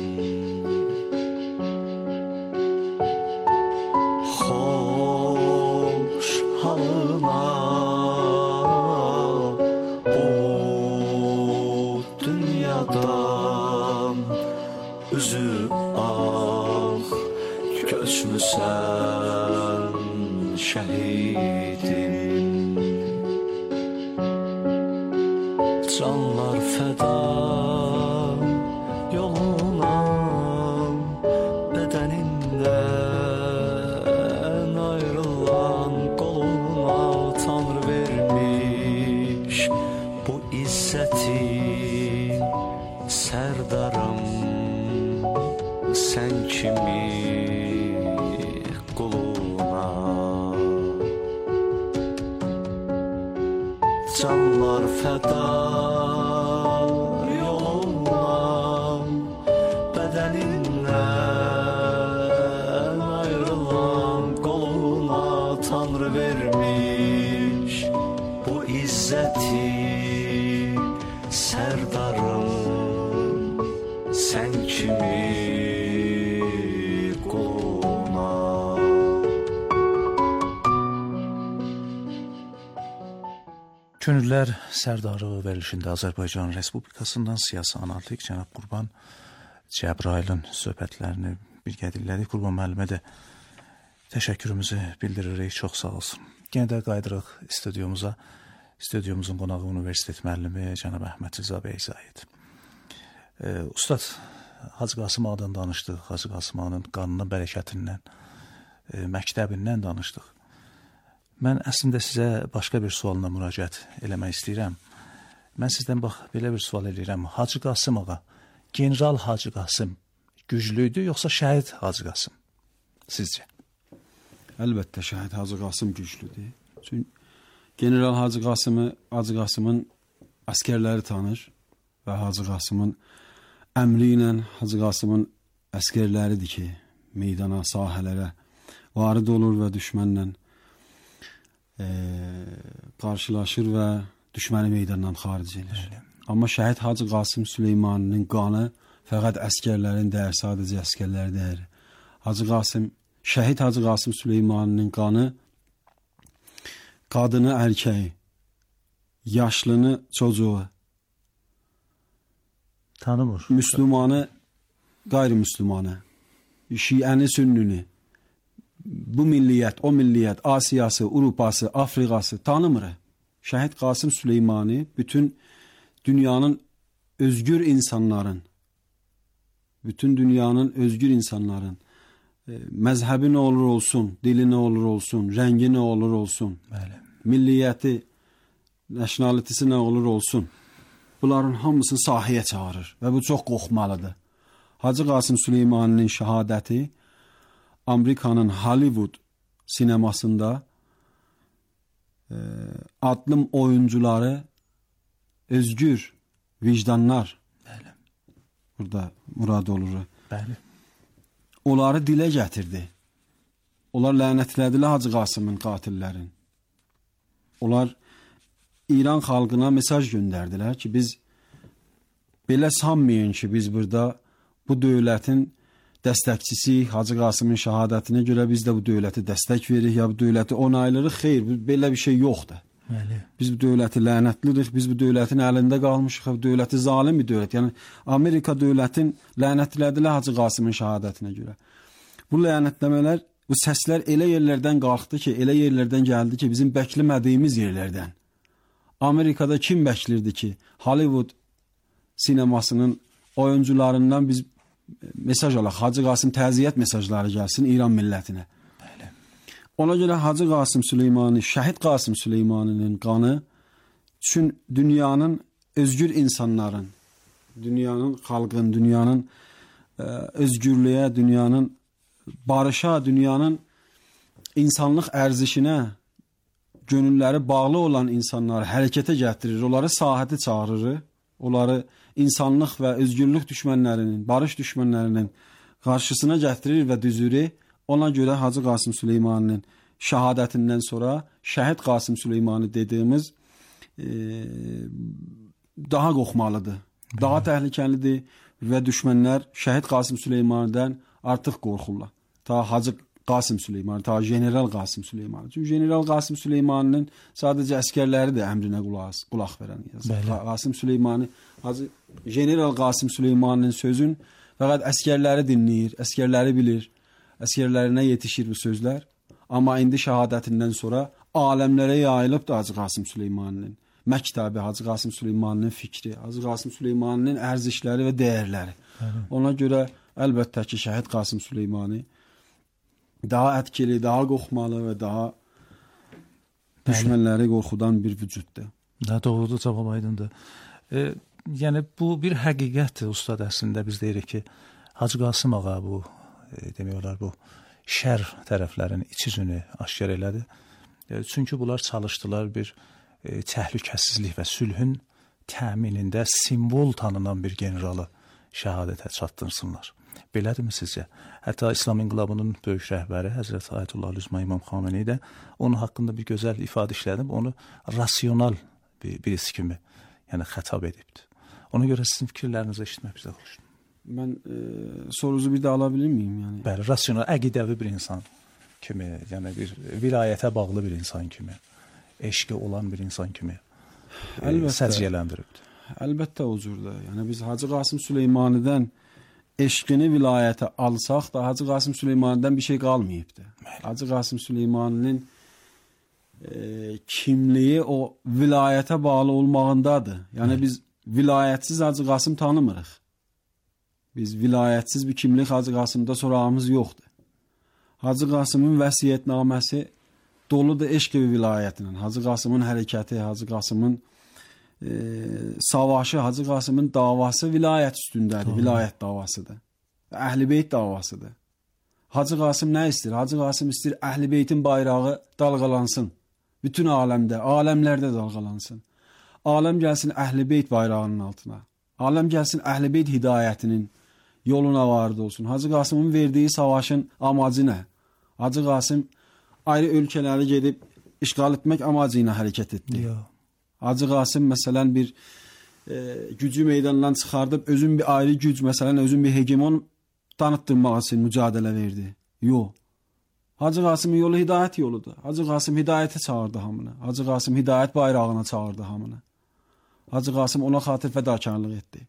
Hoş halına bu dünyadan üzü ah göçmüş sen şehidim. Canlar feda yoluna, bedeninden ayrılan koluna Tanrı vermiş bu izzeti. Serdarım sen kimi kuluna, canlar feda yoluna, bedeninden ayrılan koluna Tanrı vermiş bu izzeti. Serdarım sen kimi kuluna. Könüller Sərdarı verilişində Azərbaycan Respublikasından siyasi analitik cənab Qurban Cəbrailin söhbətlərini birgə dinlədik. Qurban müəllimə də təşəkkürümüzü bildiririk. Çox sağ olsun. Yenə də qayıdırıq studiyumuza. Studiyumuzun qonağı universitet müəllimi cənab Əhməd Rza Bəyzaid. Ee, Ustad, Hacı Qasım Ağadan danışdıq. Hacı Qasım Ağanın qanının bərəkətindən, e, məktəbindən danışdıq. Mən əslində sizə başqa bir sualına müraciət eləmək istəyirəm. Mən sizdən bax, belə bir sual edirəm. Hacı Qasım Ağa, General Hacı Qasım güclüydü, yoxsa şəhid Hacı Qasım? Sizcə? Əlbəttə şəhid Hacı Qasım güclüdür. Çünki General Hacı Qasımı, Hacı Qasımın əskərləri tanır və Hacı Qasımın əmri ilə Hacı Qasımın əskərləridir ki, meydana, sahələrə varid olur və düşmənlə e, qarşılaşır və düşməni meydandan xaric edir. Amma şəhid Hacı Qasım Süleymaninin qanı fəqət əskərlərin deyir, sadəcə əskərlər deyir. Hacı Qasım, şəhid Hacı Qasım Süleymaninin qanı qadını, erkeği, yaşlını, çocuğu, tanımır. Müslümanı, gayrimüslümanı, Şiəni, Sünnini, bu milliyyət, o milliyyət, Asiyası, Urupası, Afrikası tanımır. Şəhid Qasım Süleymani bütün dünyanın özgür insanların, bütün dünyanın özgür insanların, e, məzhəbi nə olur olsun, dili nə olur olsun, rəngi nə olur olsun, Bəli. milliyyəti, nationalitisi nə olur olsun, bunların hamısını sahəyə çağırır və bu çox qorxmalıdır. Hacı Qasım Süleymaninin şəhadəti Amerikanın Hollywood sinemasında e, adlı oyuncuları özgür vicdanlar, Bəli. burada murad olur. Bəli. Onları dilə gətirdi. Onlar lənətlədilər Hacı Qasımın qatillərin. Onlar İran xalqına mesaj göndərdilər ki, biz belə sanmayın ki, biz burada bu dövlətin dəstəkçisi, Hacı Qasımın şəhadətinə görə biz də bu dövləti dəstək veririk, ya bu dövləti onaylarıq. Xeyr, belə bir şey yoxdur. Bəli. Biz bu dövləti lənətlirik, biz bu dövlətin əlində qalmışıq, bu dövləti zalim bir dövlət. Yəni, Amerika dövlətin lənətlədilər Hacı Qasımın şəhadətinə görə. Bu lənətləmələr, bu səslər elə yerlərdən qalxdı ki, elə yerlərdən gəldi ki, bizim bəkləmədiyimiz yerlərdən. Amerikada kim bəklirdi ki, Hollywood sinemasının oyuncularından biz mesaj alaq, Hacı Qasım təziyyət mesajları gəlsin İran millətinə. Bəli. Ona görə Hacı Qasım Süleymani, şəhid Qasım Süleymaninin qanı üçün dünyanın özgür insanların, dünyanın xalqın, dünyanın ə, özgürlüyə, dünyanın barışa, dünyanın insanlıq ərzişinə gönülləri bağlı olan insanları hərəkətə gətirir, onları sahəti çağırır, onları insanlıq və özgürlük düşmənlərinin, barış düşmənlərinin qarşısına gətirir və düzürür. Ona görə Hacı Qasım Süleymaninin şəhadətindən sonra şəhid Qasım Süleymani dediyimiz e, daha qorxmalıdır, daha təhlükəlidir və düşmənlər şəhid Qasım Süleymanidən artıq qorxurlar. Ta Hacı Qasım Süleymani, ta General Qasım Süleymani. Çünki General Qasım Süleymaninin sadəcə əskərləri də əmrinə qulaq, qulaq verən. Qasım Süleymani, Hacı General Qasım Süleymaninin sözün fəqət əskərləri dinləyir, əskərləri bilir. əsgərlərinə yetişir bu sözlər. Amma indi şəhadətindən sonra aləmlərə yayılıbdır Hacı Qasım Süleymaninin məktəbi, Hacı Qasım Süleymaninin fikri, Hacı Qasım Süleymaninin ərzişləri və dəyərləri. Bəli. Ona görə əlbəttə ki, Şəhid Qasım Süleymani daha ətkili, daha qorxmalı və daha düşmənləri qorxudan bir vücuddur. Daha doğrudur, cavab aydındır. E, yəni bu bir həqiqətdir ustad, əslində biz deyirik ki, Hacı Qasım ağa bu e, demək olar bu şər tərəflərin iç üzünü aşkar elədi. E, çünki bunlar çalışdılar bir e, təhlükəsizlik və sülhün təminində simvol tanınan bir generalı şəhadətə çatdırsınlar. Belədirmi sizcə? Hətta İslam İnqilabının böyük rəhbəri Həzrət Ayətullah Üzma İmam Xameneyi də onun haqqında bir gözəl ifadə işlədib, onu rasional bir, birisi kimi yəni xətab edibdir. Ona görə sizin fikirlərinizi eşitmək bizə xoşdur. Mən e, sorunuzu bir də ala bilir miyim? Yəni? Bəli, rasional, əqidəvi bir insan kimi, yəni bir vilayətə bağlı bir insan kimi, eşqi olan bir insan kimi e, səciyyələndiribdir. Əlbəttə o cürdə. Yəni biz Hacı Qasım Süleymanidən eşqini vilayətə alsaq da Hacı Qasım Süleymanidən bir şey qalmayıbdı. Hacı Qasım Süleymaninin e, kimliyi o vilayətə bağlı olmağındadır. Yəni Hı. biz vilayətsiz Hacı Qasım tanımırıq. Biz vilayətsiz bir kimlik Hacı Qasımda sorağımız yoxdur. Hacı Qasımın vəsiyyətnaməsi doludur eşq və vilayətinə. Hacı Qasımın hərəkəti, Hacı Qasımın e, savaşı, Hacı Qasımın davası vilayət üstündədir, vilayət davasıdır. Əhl-i Beyt davasıdır. Hacı Qasım nə istəyir? Hacı Qasım istəyir Əhl-i Beytin bayrağı dalğalansın. Bütün aləmdə, aləmlərdə dalğalansın. Aləm gəlsin Əhl-i Beyt bayrağının altına. Aləm gəlsin Əhl-i Beyt hidayətinin yoluna varid olsun. Hacı Qasımın verdiyi savaşın amacı nə? Hacı Qasım ayrı ölkələri gedib işğal etmək amacı ilə hərəkət etdi. Yo. Hacı Qasım məsələn bir e, gücü meydandan çıxardıb özün bir ayrı güc, məsələn özün bir hegemon tanıtdırmaq üçün mücadilə verdi. Yox. Hacı Qasımın yolu hidayət yoludur. Hacı Qasım hidayətə çağırdı hamını. Hacı Qasım hidayət bayrağına çağırdı hamını. Hacı Qasım ona xatir fədakarlıq etdi.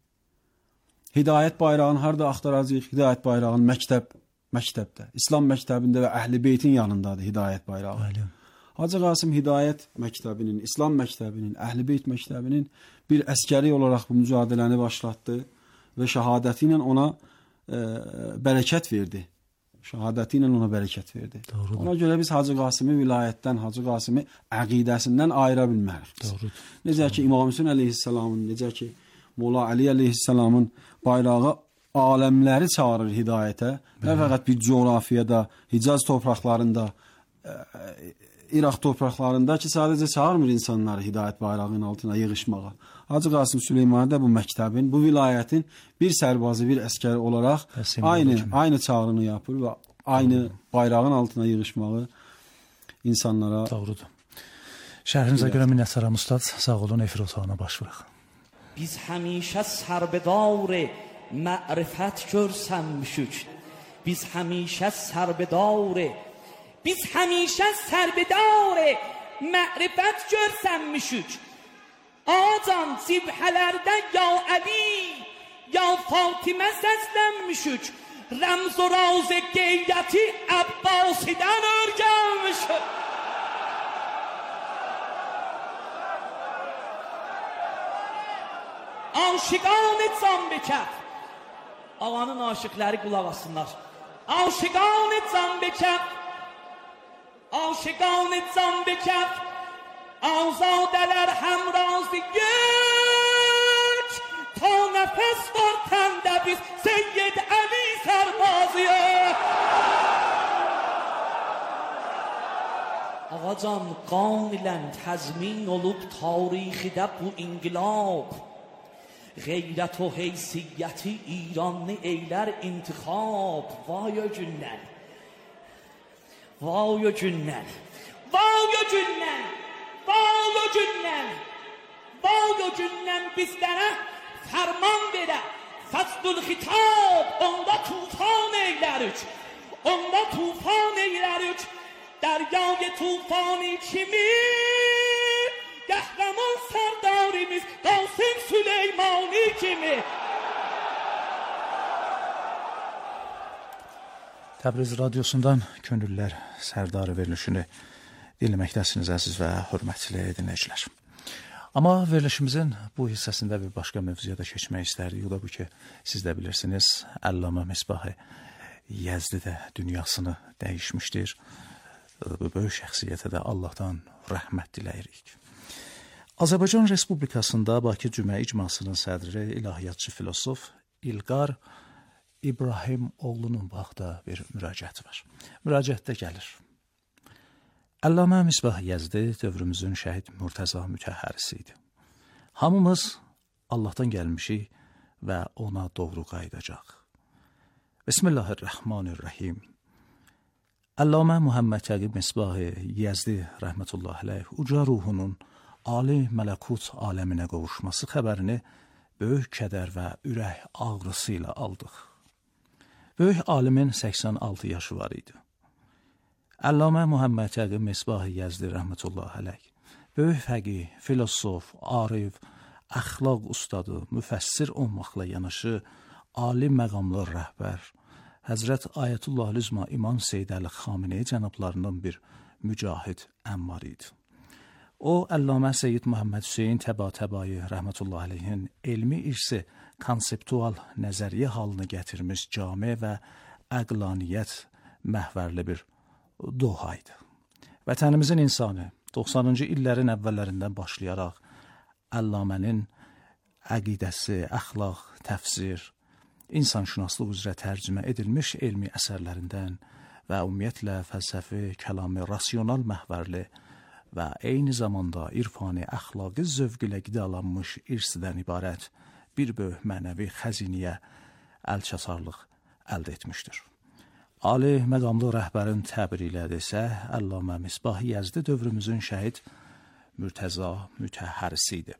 Hidayət bayrağını harda axtaracağıq? Hidayət bayrağının məktəb, məktəbdə, İslam məktəbində və Əhl-i Beytin yanındadır hidayət bayrağı. Aynen. Hacı Qasım hidayət məktəbinin, İslam məktəbinin, Əhl-i Beyt məktəbinin bir əskəri olaraq bu mücadiləni başlatdı və şəhadəti ilə ona e, bərəkət verdi. Şəhadəti ilə ona bərəkət verdi. Doğrudur. Ona görə biz Hacı Qasımı vilayətdən, Hacı Qasımı əqidəsindən ayıra bilmərik. Doğrudur. Necə ki İmam Hüseyn əleyhissalamın, necə ki Molla Ali əleyhissalamın bayrağı aləmləri çağırır hidayətə. Nə fəqət bir coğrafiyada, Hicaz torpaqlarında, e, İraq torpaqlarında ki, sadəcə çağırmır insanları hidayət bayrağının altına yığışmağa. Hacı Qasım Süleymani də bu məktəbin, bu vilayətin bir sərbazı, bir əskəri olaraq aynı, aynı çağrını yapır və aynı Doğrudur. Bayrağın altına yığışmağı insanlara... Doğrudur. Şəhrinizə görə minnətdaram ustad, sağ olun, efir otağına baş vuraq. Biz həmişə sərbedar ma'rifət görsənmişük. Biz həmişə sərbedar Biz həmişə sərbedar ma'rifət görsənmişük. Acan cibhələrdə ya Əli, ya Fatimə səslənmişük. Rəmz o raz qeyrəti Əbbasidən örgənmişük. Aşiqan can bekər. Ağanın aşıqları qulaq asınlar. Aşiqan can bekər. Aşiqan can bekər. Azadələr həmrazı yek. Ta nəfəs var təndə biz Seyyid Əli sərbazıyıq. Ağacan qan ilə təzmin olub tarixidə bu inqilab. Qeyrət o heysiyyəti İranlı eylər intixab. Vay o günlər. Vay o günlər. Vay o günlər. Vay o günlər. Vay o günlər bizlərə fərman verə. Fəzdül xitab. Onda tufan eylərik. Onda tufan eylərik. Dəryای tufani kimi. Qəhrəman sərdarimiz Qasım Süleymani kimi. Təbriz radiosundan Könüllülər Sərdarı verilişini dinləməkdəsiniz əziz və hörmətli dinləyicilər. Amma verilişimizin bu hissəsində bir başqa mövzuya da keçmək istərdik. O da bu ki, siz də bilirsiniz, Əllamə Misbah Yəzdi də dünyasını dəyişmişdir. Bu böyük şəxsiyyətə də Allahdan rəhmət diləyirik. Azərbaycan Respublikasında Bakı Cümə İcmasının sədri, ilahiyyatçı filosof İlqar İbrahim oğlunun baxda bir müraciəti var. Müraciətdə gəlir. Əllamə Misbah Yəzdi dövrümüzün şəhid Murtəza mütəhhərisi idi. Hamımız Allahdan gəlmişik və ona doğru qayıdacaq. Bismillahirrahmanirrahim. Əllamə Muhammed Təqi Misbah Yəzdi rəhmətullah əleyh uca ruhunun ali mələkut aləminə qovuşması xəbərini böyük kədər və ürək ağrısı ilə aldıq. Böyük alimin səksən altı yaşı var idi. Əllamə Muhammed Təqi Misbah Yəzdi rəhmətullah əleyh böyük fəqih, filosof, arif, əxlaq ustadı, müfəssir olmaqla yanaşı ali məqamlı rəhbər Həzrət Ayətullah Lüzma İmam Seyyid Əli Xameneyi cənablarının bir mücahid əmmar idi. O, Əllamə Seyyid Muhammed Hüseyin Təba-Təbai rəhmətullah əleyhin elmi irsi konseptual nəzəriyyə halını gətirmiş cami və əqlaniyyət məhvərli bir doha idi. Vətənimizin insanı doxsanıncı illərin əvvəllərindən başlayaraq Əllamənin əqidəsi, əxlaq, təfsir, insanşünaslıq üzrə tərcümə edilmiş elmi əsərlərindən və ümumiyyətlə fəlsəfi, kəlami, rasional məhvərli və eyni zamanda irfani, əxlaqi zövq ilə qidalanmış irsidən ibarət bir böyük mənəvi xəzinəyə əlçatarlıq əldə etmişdir. Ali məqamlı rəhbərin təbiri ilə desə, Əllamə Misbah Yəzdi dövrümüzün şəhid Murtəza mütəhhərisi idi.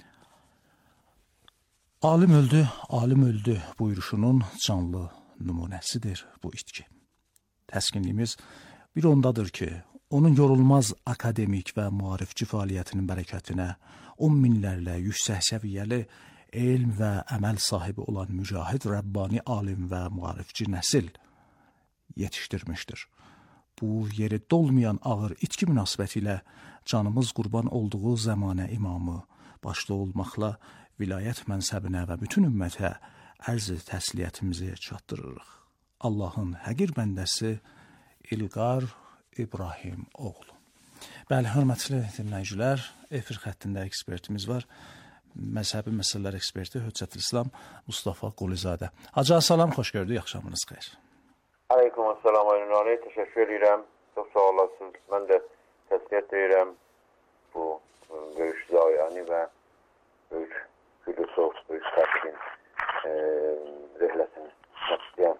Alim öldü, alim öldü buyuruşunun canlı nümunəsidir bu itki. Təskinliyimiz bir ondadır ki, onun yorulmaz akademik və maarifçi fəaliyyətinin bərəkətinə on minlərlə yüksək səviyyəli elm və əməl sahibi olan mücahid, Rəbbani alim və maarifçi nəsil yetişdirmişdir. Bu yeri dolmayan ağır itki münasibəti ilə canımız qurban olduğu zəmanə imamı başda olmaqla vilayət mənsəbinə və bütün ümmətə ərz-i təsliyyətimizi çatdırırıq. Allahın həqir bəndəsi İlqar İbrahim oğlu. Bəli, hörmətli dinləyicilər, efir xəttində ekspertimiz var. Məzhəbi məsələlər eksperti Höccətülislam Mustafa Qulizadə. Hacı salam, xoş gördük, axşamınız xeyir. Aleyküm assalam, Aynur Ali, təşəkkür edirəm. Çox sağ olasınız. Mən də təsliyyət edirəm bu böyük zayani və böyük filosof, böyük təskin e, rəhləsini istəyəm.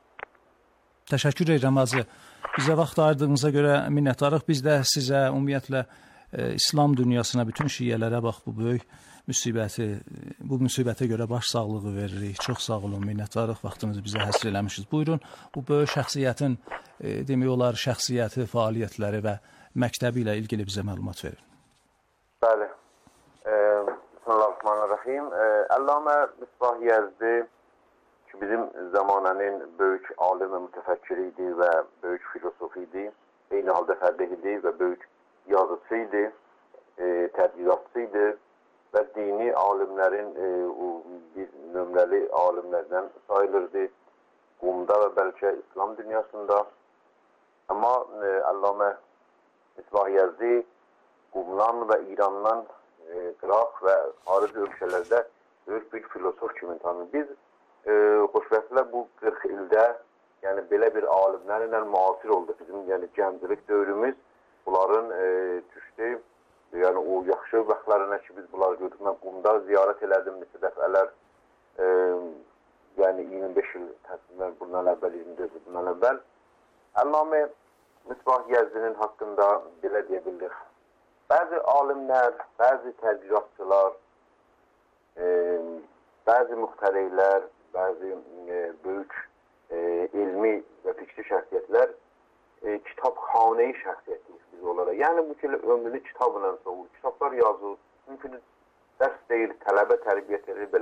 Təşəkkür edirəm, Hacı. Bizə vaxt ayırdığınıza görə minnətdarıq. Biz də sizə, ümumiyyətlə, e, İslam dünyasına, bütün şiələrə bax, bu böyük müsibəti, bu müsibətə görə baş sağlığı veririk. Çox sağ olun, minnətdarıq. Vaxtınızı bizə həsr eləmişiz. Buyurun, bu böyük şəxsiyyətin, e, demək olar, şəxsiyyəti, fəaliyyətləri və məktəbi ilə ilgili bizə məlumat verin. Bəli. E, Bismillahirrahmanirrahim. E, Əllamə Misbah Yəzdi ki, bizim zamanənin böyük alim və mütəfəkkir idi və böyük filosof idi. Eyni halda fərdih idi və böyük yazıcı idi, e, tədqiqatçı idi və dini alimlərin e, o, bir nömrəli alimlərdən sayılırdı Qumda və bəlkə İslam dünyasında. Amma e, Əllamə Misbah Yəzdi Qumdan və İrandan e, Qıraq və xarici ölkələrdə böyük bir filosof kimi tanınır. Biz e, xoşbəxtlə bu qırx ildə yəni belə bir alimlərlə müasir oldu. Bizim yəni gənclik dövrümüz bunların e, düşdü. Yəni o yaxşı vaxtlarına ki biz bunları gördük. Mən Qumda ziyarət elədim neçə dəfələr. E, yəni iyirmi beş il təsdiqlər bundan əvvəl, iyirmi dörd il bundan əvvəl. Əllamə Misbah Yəzdinin haqqında belə deyə bilirik. Bəzi alimlər, bəzi tədqiqatçılar, e, bəzi müxtəreylər, bəzi e, böyük e, elmi və fikri şəxsiyyətlər e, kitabxaneyi şəxsiyyətiyiz biz onlara. Yəni bu ki, ömrünü kitabla soğur, kitablar yazır, mümkün dərs deyil, tələbə tərbiyyət edir belə.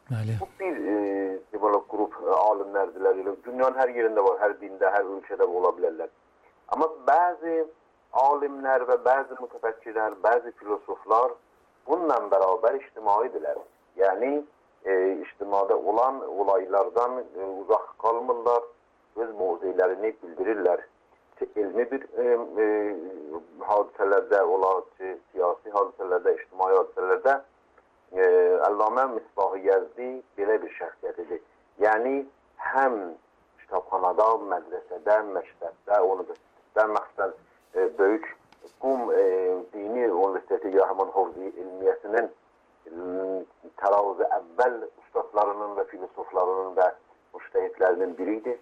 Bəli. Bu bir e, böyle grup e, alimlerdiler. Dünyanın her yerinde var, her dinde, her ülkede olabilirler. Ama bazı alimler ve bazı mütefekkirler, bazı filozoflar bununla beraber içtimaidiler. Yani e, içtimada olan olaylardan e, uzak kalmırlar, öz mevzilerini bildirirler. İlmi bir e, e, hadiselerde, ola, siyasi hadiselerde, içtimai hadiselerde e, Allame Misbah-ı Yezdi belə bir şəxsiyyətidir. Yani hem kitabxanada, mədrəsədə, məktəbdə, universitetdə, məxsən e, böyük Qum e, Dini Universiteti Yahman Hovzi İlmiyyəsinin təravüzü əvvəl ustadlarının və filosoflarının və müştəhidlərinin biriydi.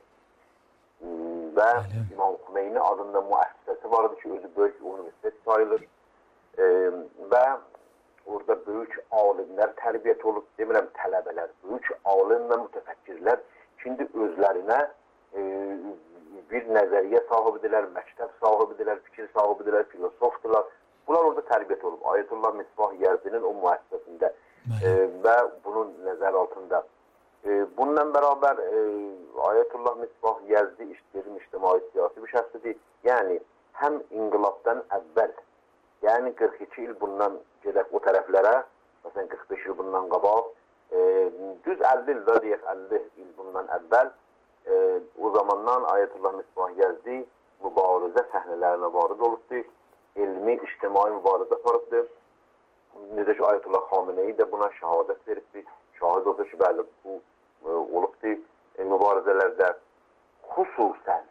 Və İmam Xümeyni adında müəssisəsi vardı ki, özü böyük universitet sayılır. E, və orada böyük alimlər tərbiyyət olub, demirəm tələbələr, böyük alim və mütəfəkkirlər şimdi özlərinə e, bir nəzəriyyə sahibidirlər, məktəb sahibidirlər, fikir sahibidirlər, filosofdurlar. Bunlar orada tərbiyyət olub. Ayətullah Misbah Yezdinin o müəssisəsində e, və bunun nəzər altında. E, bununla beraber e, Ayetullah Misbah Yezdi işlerin içtimai siyasi bir şəxsidir. Yani hem inqilabdan əvvəl, yani qırx iki il bundan gedək o tərəflərə, məsələn qırx beş il bundan qabaq, e, düz əlli il və deyək əlli il bundan əvvəl e, o zamandan Ayetullah Misbah Yezdi mübarizə səhnələrinə varid olubdur. Elmi, içtimai mübarizə aparıbdır. Necə ki Ayetullah Xameneyi də buna şəhadət veribdir. Şahid oldu ki, bəli bu e, olubdur. E, mübarizələrdə xüsusən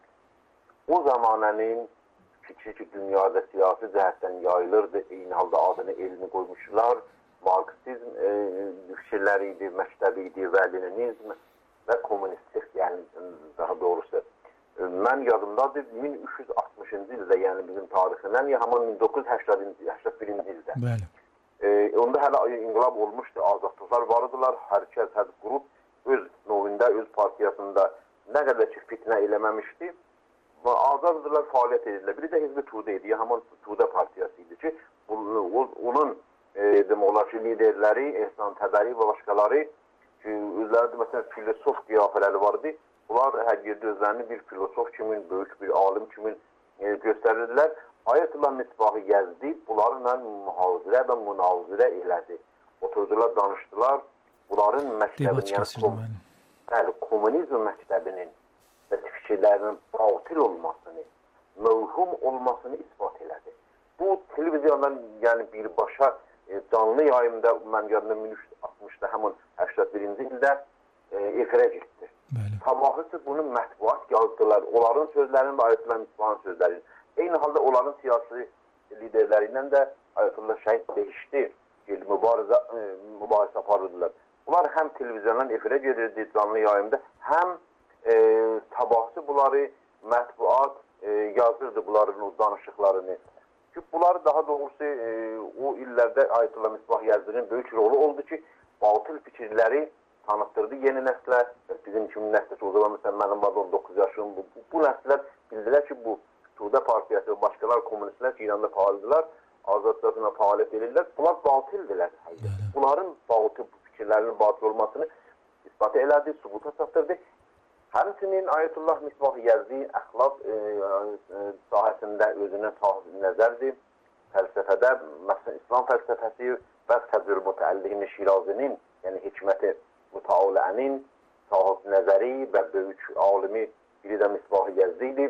o zamanənin fikri ki, dünyada siyasi cəhətdən yayılırdı, eyni halda adını elmi qoymuşlar, Marksizm e, fikirləri idi, məktəbi idi və Leninizm və kommunistlik, yəni daha doğrusu. E, mən yadımdadır, min üç yüz altmışıncı ildə, yəni bizim tarixindən, ya həmin min doqquz yüz səksən birinci ildə. Bəli. E, onda hələ inqilab olmuşdu, azadlıqlar vardılar, hər kəs, hər qrup öz novunda, öz partiyasında nə qədər ki fitnə eləməmişdi, azadlıqlar fəaliyyət edirlər. Biri də Hizb-i Tudə idi, həmin Tudə partiyası idi ki, bu, o, onun e, demək olar ki, liderləri, Ehsan Təbəri və başqaları ki, özləri məsələn filosof qiyafələri vardı. Bunlar hər yerdə özlərini bir filosof kimin, böyük bir alim kimin e, göstərirdilər. Ayetullah Misbah Yezdi bunlarla mühazirə və münazirə elədi. Oturdular, danışdılar. Bunların məktəbinin, yəni kom bəli, komünizm məktəbinin və fikirlərinin batil olmasını, mövhum olmasını ispat elədi. Bu televizyondan yəni birbaşa e, canlı yayımda mən yadımda min üç yüz altmışda həmin səksən birinci ildə e, efirə getdi. Sabahısı bunu mətbuat yazdılar. Onların sözlərinin və Ayetullah Misbahın sözlərinin. Eyni halda onların siyasi liderləri ilə də Ayetullah şəhid değişdi. Mübarizə, e, mübarizə aparırdılar. Bunlar həm televizyondan efirə gedirdi canlı yayımda, həm e, sabahsı bunları mətbuat e, yazırdı bunların o danışıqlarını. Çünki bunları daha doğrusu e, o illərdə Ayetullah Misbah Yezdinin böyük rolu oldu ki, batıl fikirləri tanıtdırdı yeni nəslə. Bizim kimi nəslə o zaman məsələn mənim vardı on doqquz yaşım. Bu, bu, bu nəslər bildilər ki, bu Tudə partiyası və başqalar kommunistlər ki, İranda fəaldirlər, azadlıqlarına fəaliyyət edirlər. Bunlar batildilər. Bunların batıl fikirlərinin batıl olmasını ispat elədi, subuta çatdırdı. Həmçinin Ayetullah Misbah Yezdi əxlaq e, e, sahəsində özünə sahib nəzərdir. Fəlsəfədə, məsələn, İslam fəlsəfəsi və Sədr Mütəəlliqin Şirazinin, yəni hikməti mütəalənin sahib nəzəri və böyük alimi biri də Misbah Yezdi idi.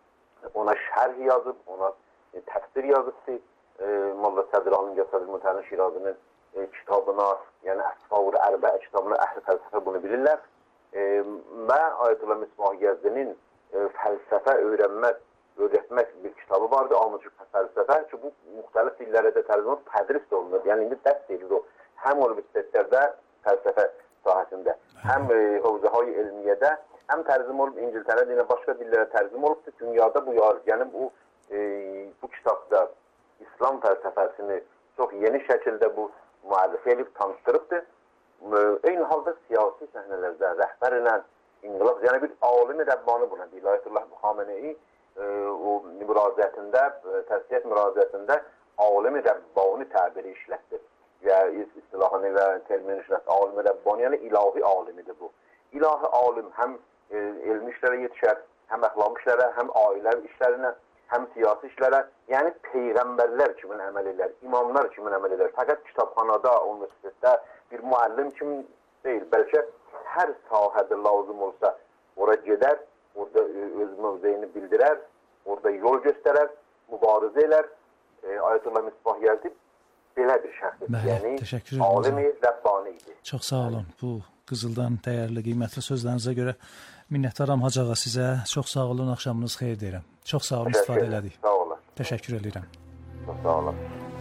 Ona şərh yazıb, ona e, təfsir yazıbdır. E, Molla Sədr Alınca Sədr Mütəəllin Şirazinin e, kitabına, yəni Əsfavur Ərbəə kitabına əhl-i fəlsəfə bunu bilirlər. E, və Ayetullah Misbah Yezdinin e, fəlsəfə öyrənmək, öyrətmək bir kitabı vardı, Almıcıq fəlsəfə ki, bu müxtəlif dillərə də tərcümə olunub, tədris də olunur. Yəni indi dərs deyilir o. Həm universitetlərdə fəlsəfə sahəsində, həm e, Hovzahay Elmiyyədə, həm tərcümə olub İngiltərə dilinə, başqa dillərə tərcümə olubdur. Dünyada bu yar, yəni bu, e, bu kitabda İslam fəlsəfəsini çox yeni şəkildə bu müəllifə edib tanışdırıbdır. Eyni halda siyasi səhnələrdə rəhbər ilə inqilab, yəni bir alimi Rəbbani buna deyil. Ayetullah Xameneyi e, o müraciətində, təsdiyyət müraciətində alimi Rəbbani təbiri işlətdir. və istilahını və termini şünəs alimi Rəbbani, yəni ilahi alimidir bu. İlahi alim həm e, elmi işlərə yetişər, həm əxlaq işlərə, həm ailə işlərinə, həm siyasi işlərə, yəni peyğəmbərlər kimi əməl edər, imamlar kimi əməl edər. Fəqət kitabxanada, universitetdə bir müəllim kimi deyil, bəlkə hər sahədə lazım olsa ora gedər, orada öz mövzeyini bildirər, orada yol göstərər, mübarizə elər. E, Ayətullah Misbah Yezdi belə bir şəxsdir, yəni alimi Rəbbani idi. Çox sağ olun. Bu Qızıldan dəyərli, qiymətli sözlərinizə görə minnətdaram Hacı ağa sizə. Çox sağ olun, axşamınız xeyir deyirəm. Çox sağ olun, istifadə elədik. Sağ olun. Təşəkkür edirəm. Çox sağ olun.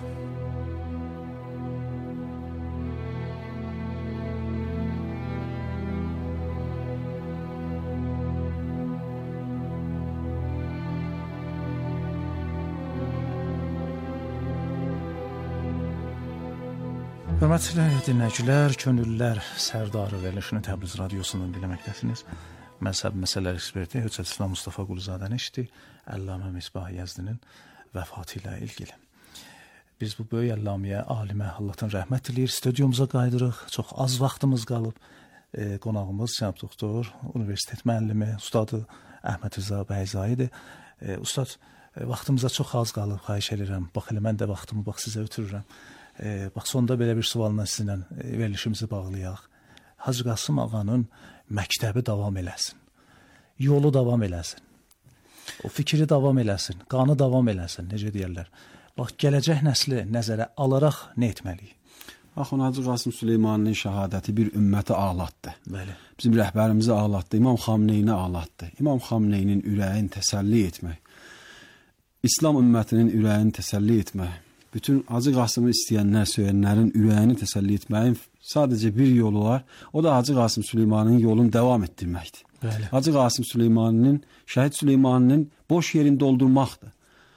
Hörmətli dinləyicilər, könüllülər sərdarı verilişini Təbriz radiosundan dinləməkdəsiniz. Məzhəb məsələləri eksperti Höcət İslam Mustafa Quluzadəni eşitdi, Əllamə Misbah Yezdinin vəfatı ilə ilgili. Biz bu böyük Əllamiyə, alimə Allahdan rəhmət diləyir, stüdyomuza qaydırıq, çox az vaxtımız qalıb. E, qonağımız cənab doktor, universitet müəllimi, ustadı Əhməd Rza Bəyzayidir. E, ustad, e, vaxtımıza çox az qalıb, xahiş edirəm. Bax, elə mən də vaxtımı bax sizə ötürürəm. E, bax, sonda belə bir sualla sizinlə e, verilişimizi bağlayaq. Hacı Qasım ağanın məktəbi davam eləsin. Yolu davam eləsin. O fikri davam eləsin. Qanı davam eləsin, necə deyərlər. Bax, gələcək nəsli nəzərə alaraq nə etməliyik? Baxın, Hacı Qasım Süleymaninin şəhadəti bir ümməti ağlatdı. Bəli. Bizim rəhbərimizi ağlatdı, İmam Xamneyni ağlatdı. İmam Xamneynin ürəyini təsəlli etmək, İslam ümmətinin ürəyini təsəlli etmək, bütün Hacı Qasımı istəyənlər, söyənlərin ürəyini təsəlli etməyin sadəcə bir yolu var. O da Hacı Qasım Süleymanın yolunu davam etdirməkdir. Bəli. Hacı Qasım Süleymanın, Şəhid Süleymanın boş yerini doldurmaqdır.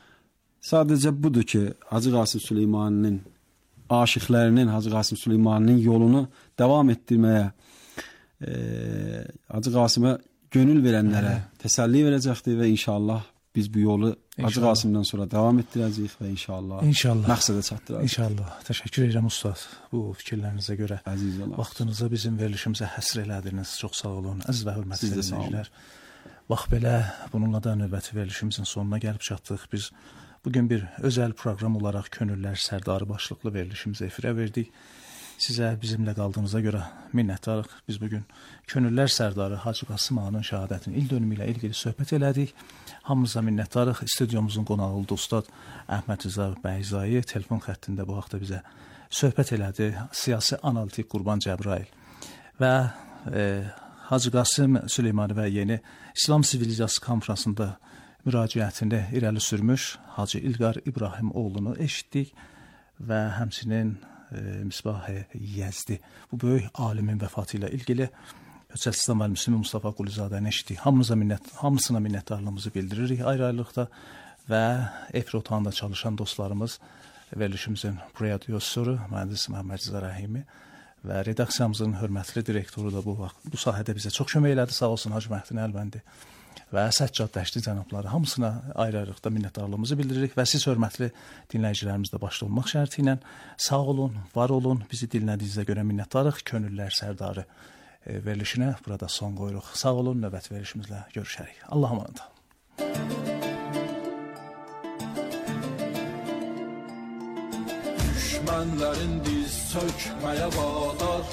Sadəcə budur ki, Hacı Qasım Süleymanın aşiqlərinin Hacı Qasım Süleymanın yolunu davam etdirməyə, e, Hacı Qasım'a gönül verənlərə təsəlli verəcəkdir və inşallah biz bu yolu Hacı Qasımdan sonra davam etdirəcəyik və inşallah, inşallah məqsədə çatdıracağıq. İnşallah. Təşəkkür edirəm ustad bu fikirlərinizə görə. Əziz Allah. Vaxtınızı bizim verilişimizə həsr elədiniz. Çox sağ olun. Əziz və hörmətli dinləyicilər. Bax belə, bununla da növbəti verilişimizin sonuna gəlib çatdıq. Biz bugün bir özəl proqram olaraq Könüllülər Sərdarı başlıqlı verilişimizi efirə verdik. Sizə bizimlə qaldığınıza görə minnətdarıq. Biz bugün Könüllülər Sərdarı Hacı Qasım ağanın şəhadətinin il dönümü ilə ilgili söhbət elədik. Hamımıza minnətdarıq. Stüdyomuzun qonağı oldu ustad Əhməd Rza Bəyzayi. Telefon xəttində bu haqda bizə söhbət elədi. Siyasi analitik Qurban Cəbrayil və e, Hacı Qasım Süleymani və yeni İslam Sivilizasiyası konfransında müraciətini irəli sürmüş Hacı İlqar İbrahim oğlunu eşitdik və həmçinin e, Misbah Yezdi bu böyük alimin vəfatı ilə ilgili Höcət İslam və Müslüman Mustafa Quluzadəni eşitdik. Hamımıza minnət, hamısına minnətdarlığımızı bildiririk ayrı-ayrılıqda və efir otağında çalışan dostlarımız verilişimizin prodüsörü mühəndis Məhəmməd Rza Rəhimi və redaksiyamızın hörmətli direktoru da bu vaxt bu sahədə bizə çox kömək elədi. Sağ olsun Hacı Məhdin Əlbəndi və Səccad Dəşti cənabları, hamısına ayrı-ayrılıqda minnətdarlığımızı bildiririk və siz hörmətli dinləyicilərimiz də başda olmaq şərti ilə sağ olun, var olun. Bizi dinlədiyinizə görə minnətdarıq. Könüllülər Sərdarı e, verilişinə burada son qoyuruq. Sağ olun, növbəti verilişimizlə görüşərik. Allah'a emanet. Düşmənlərin diz sökməyə vadar,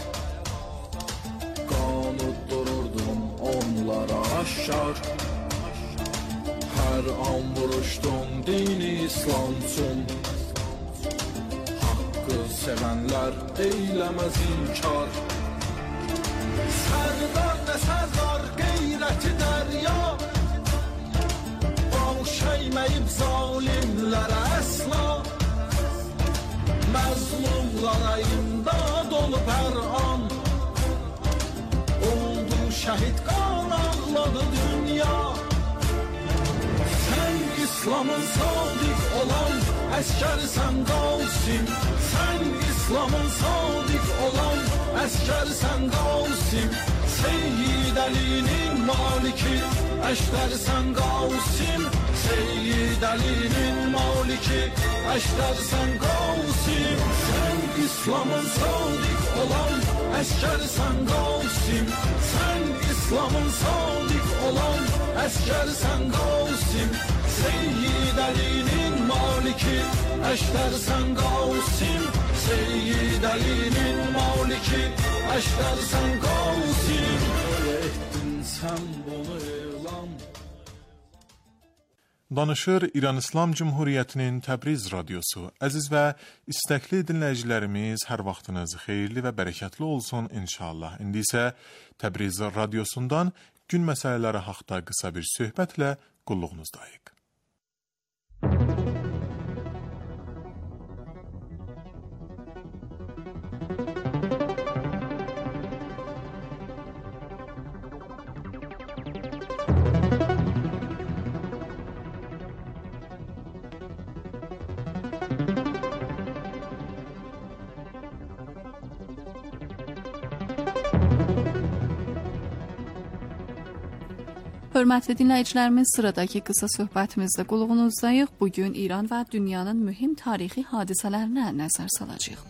qanut dururdum onlara aşkar. Hər an vuruşdum dini İslam üçün, haqqı sevənlər eyləməz inkar. Sərdar nə sərdar qeyrəti dərya, baş əyməyib zalimlərə əsla. Məzlumlara imdad olub hər an, oldu şəhid qan ağladı dünya. Sən İslamın sadiq olan əskərsən Qasim, sən İslamın sadiq olan əskərsən Qasim. Seyyid Əlinin maliki Əşdərsən Qavsim, Seyyid Əlinin maliki. Əşdərsən Qavsim, sən İslamın sadiq olan əskərsən Qavsim. Sən İslamın sadiq olan əskərsən Qavsim. Seyyid Əlinin maliki. Əşdərsən Qavsim, Seyyid Əlinin maliki. Əşdərsən Qavsim, öyle etdin sən bunu elan. Danışır İran İslam Cumhuriyyətinin Təbriz radiosu. Əziz və istəkli dinləyicilərimiz, hər vaxtınız xeyirli və bərəkətli olsun inşallah. İndi isə Təbriz radiosundan gün məsələləri haqqında qısa bir söhbətlə qulluğunuzdayıq. Hörmətli dinləyicilərimiz, sıradakı qısa söhbətimizdə qulluğunuzdayıq. Bugün İran və dünyanın mühüm tarixi hadisələrinə nəzər salacağıq.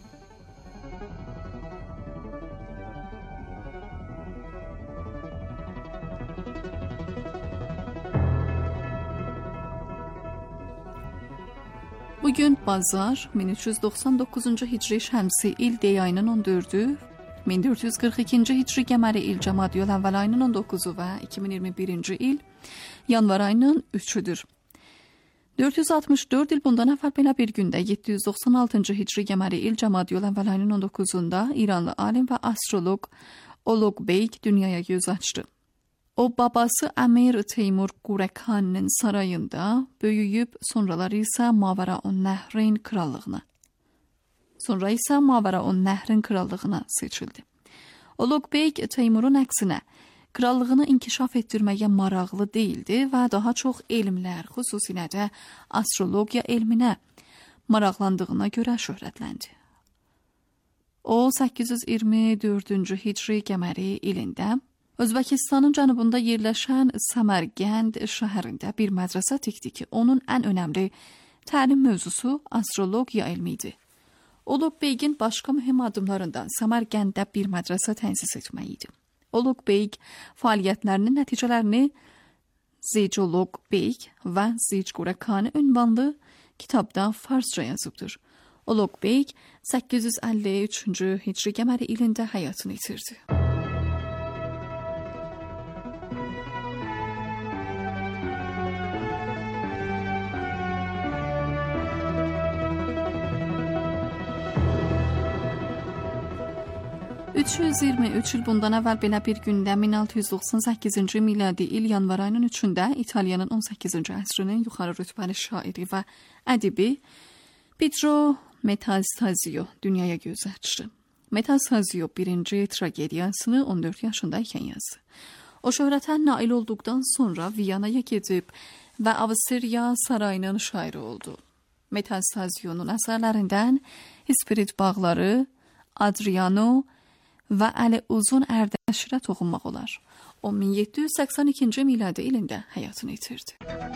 Bugün bazar, min üç yüz doxsan doqquzuncu hicri şəmsi il dey ayının on dördü, min dörd yüz qırx ikinci hicri qəməri il Cəmadiyül əvvəl ayının on doqquzu və iki min iyirmi birinci il yanvar ayının üçüdür. dörd yüz altmış dörd il bundan əvvəl belə bir gündə yeddi yüz doxsan altıncı hicri qəməri il Cəmadiyül əvvəl ayının on doqquzunda İranlı alim və astroloq Ulugbeyk dünyaya göz açdı. O, babası Əmir Teymur Qurekanın sarayında böyüyüb, sonraları isə Mavərəun-Nəhrin krallığına. Sonra isə Mavərəun-Nəhrin krallığına seçildi. Ulugbeyk Teymurun əksinə krallığını inkişaf etdirməyə maraqlı değildi və daha çox elmlər, xüsusilə də astrologiya elminə maraqlandığına görə şöhrətləndi. O, səkkiz yüz iyirmi dördüncü hicri qəməri ilində Özbəkistanın cənubunda yerləşən Səmərqənd şəhərində bir mədrəsə tikdi ki, onun ən önəmli təlim mövzusu astrologiya elmi idi. Ulugbeykin başqa mühüm addımlarından Səmərqəndə bir mədrəsə tənsis etmək idi. Ulugbeyk fəaliyyətlərinin nəticələrini Ziculugbeyk və Zicqurekan ünvanlı kitabda farsça yazıbdır. Ulugbeyk səkkiz yüz əlli üçüncü hicri qəməri ilində həyatını itirdi. üç yüz iyirmi üç il bundan əvvəl belə bir gündə min altı yüz doxsan səkkizinci miladi il yanvar ayının üçündə İtaliyanın on səkkizinci əsrinin yuxarı rütbəli şairi və ədibi Pietro Metastasio dünyaya göz açdı. Metastasio birinci tragediyasını on dörd yaşındaykən yazdı. O şöhrətə nail olduqdan sonra Viyanaya gedib və Avstriya sarayının şairi oldu. Metastasio'nun əsərlərindən Hispirit bağları, Adriano və Əli Uzun Ərdəşirə toxunmaq olar. O, min yeddi yüz səksən ikinci miladi ilində həyatını itirdi.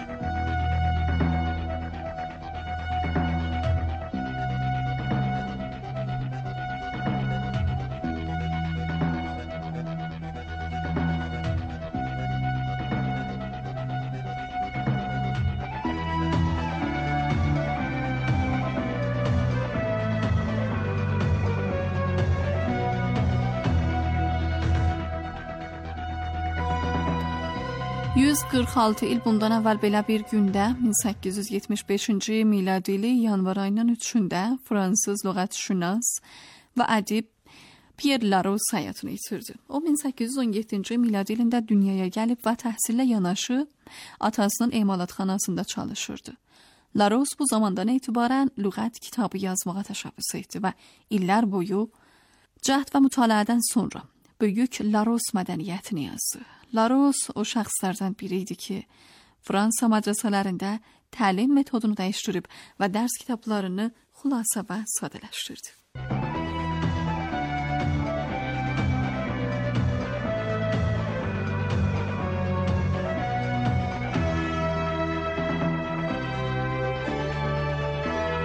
yüz qırx altı il bundan əvvəl belə bir gündə min səkkiz yüz yetmiş beşinci miladili yanvar ayının üçündə fransız lüğətşünas və ədib Pierre Larousse həyatını itirdi. O, min səkkiz yüz on yeddinci miladi ilində dünyaya gəlib və təhsillə yanaşı atasının emalatxanasında çalışırdı. Larousse bu zamandan etibarən lüğət kitabı yazmağa təşəbbüs etdi və illər boyu cəhd və mütaliədən sonra böyük Larousse mədəniyyətini yazdı. Larousse o şəxslərdən biri idi ki, Fransa mədrəsələrində təlim metodunu dəyişdirib və dərs kitablarını xülasə və sadələşdirdi.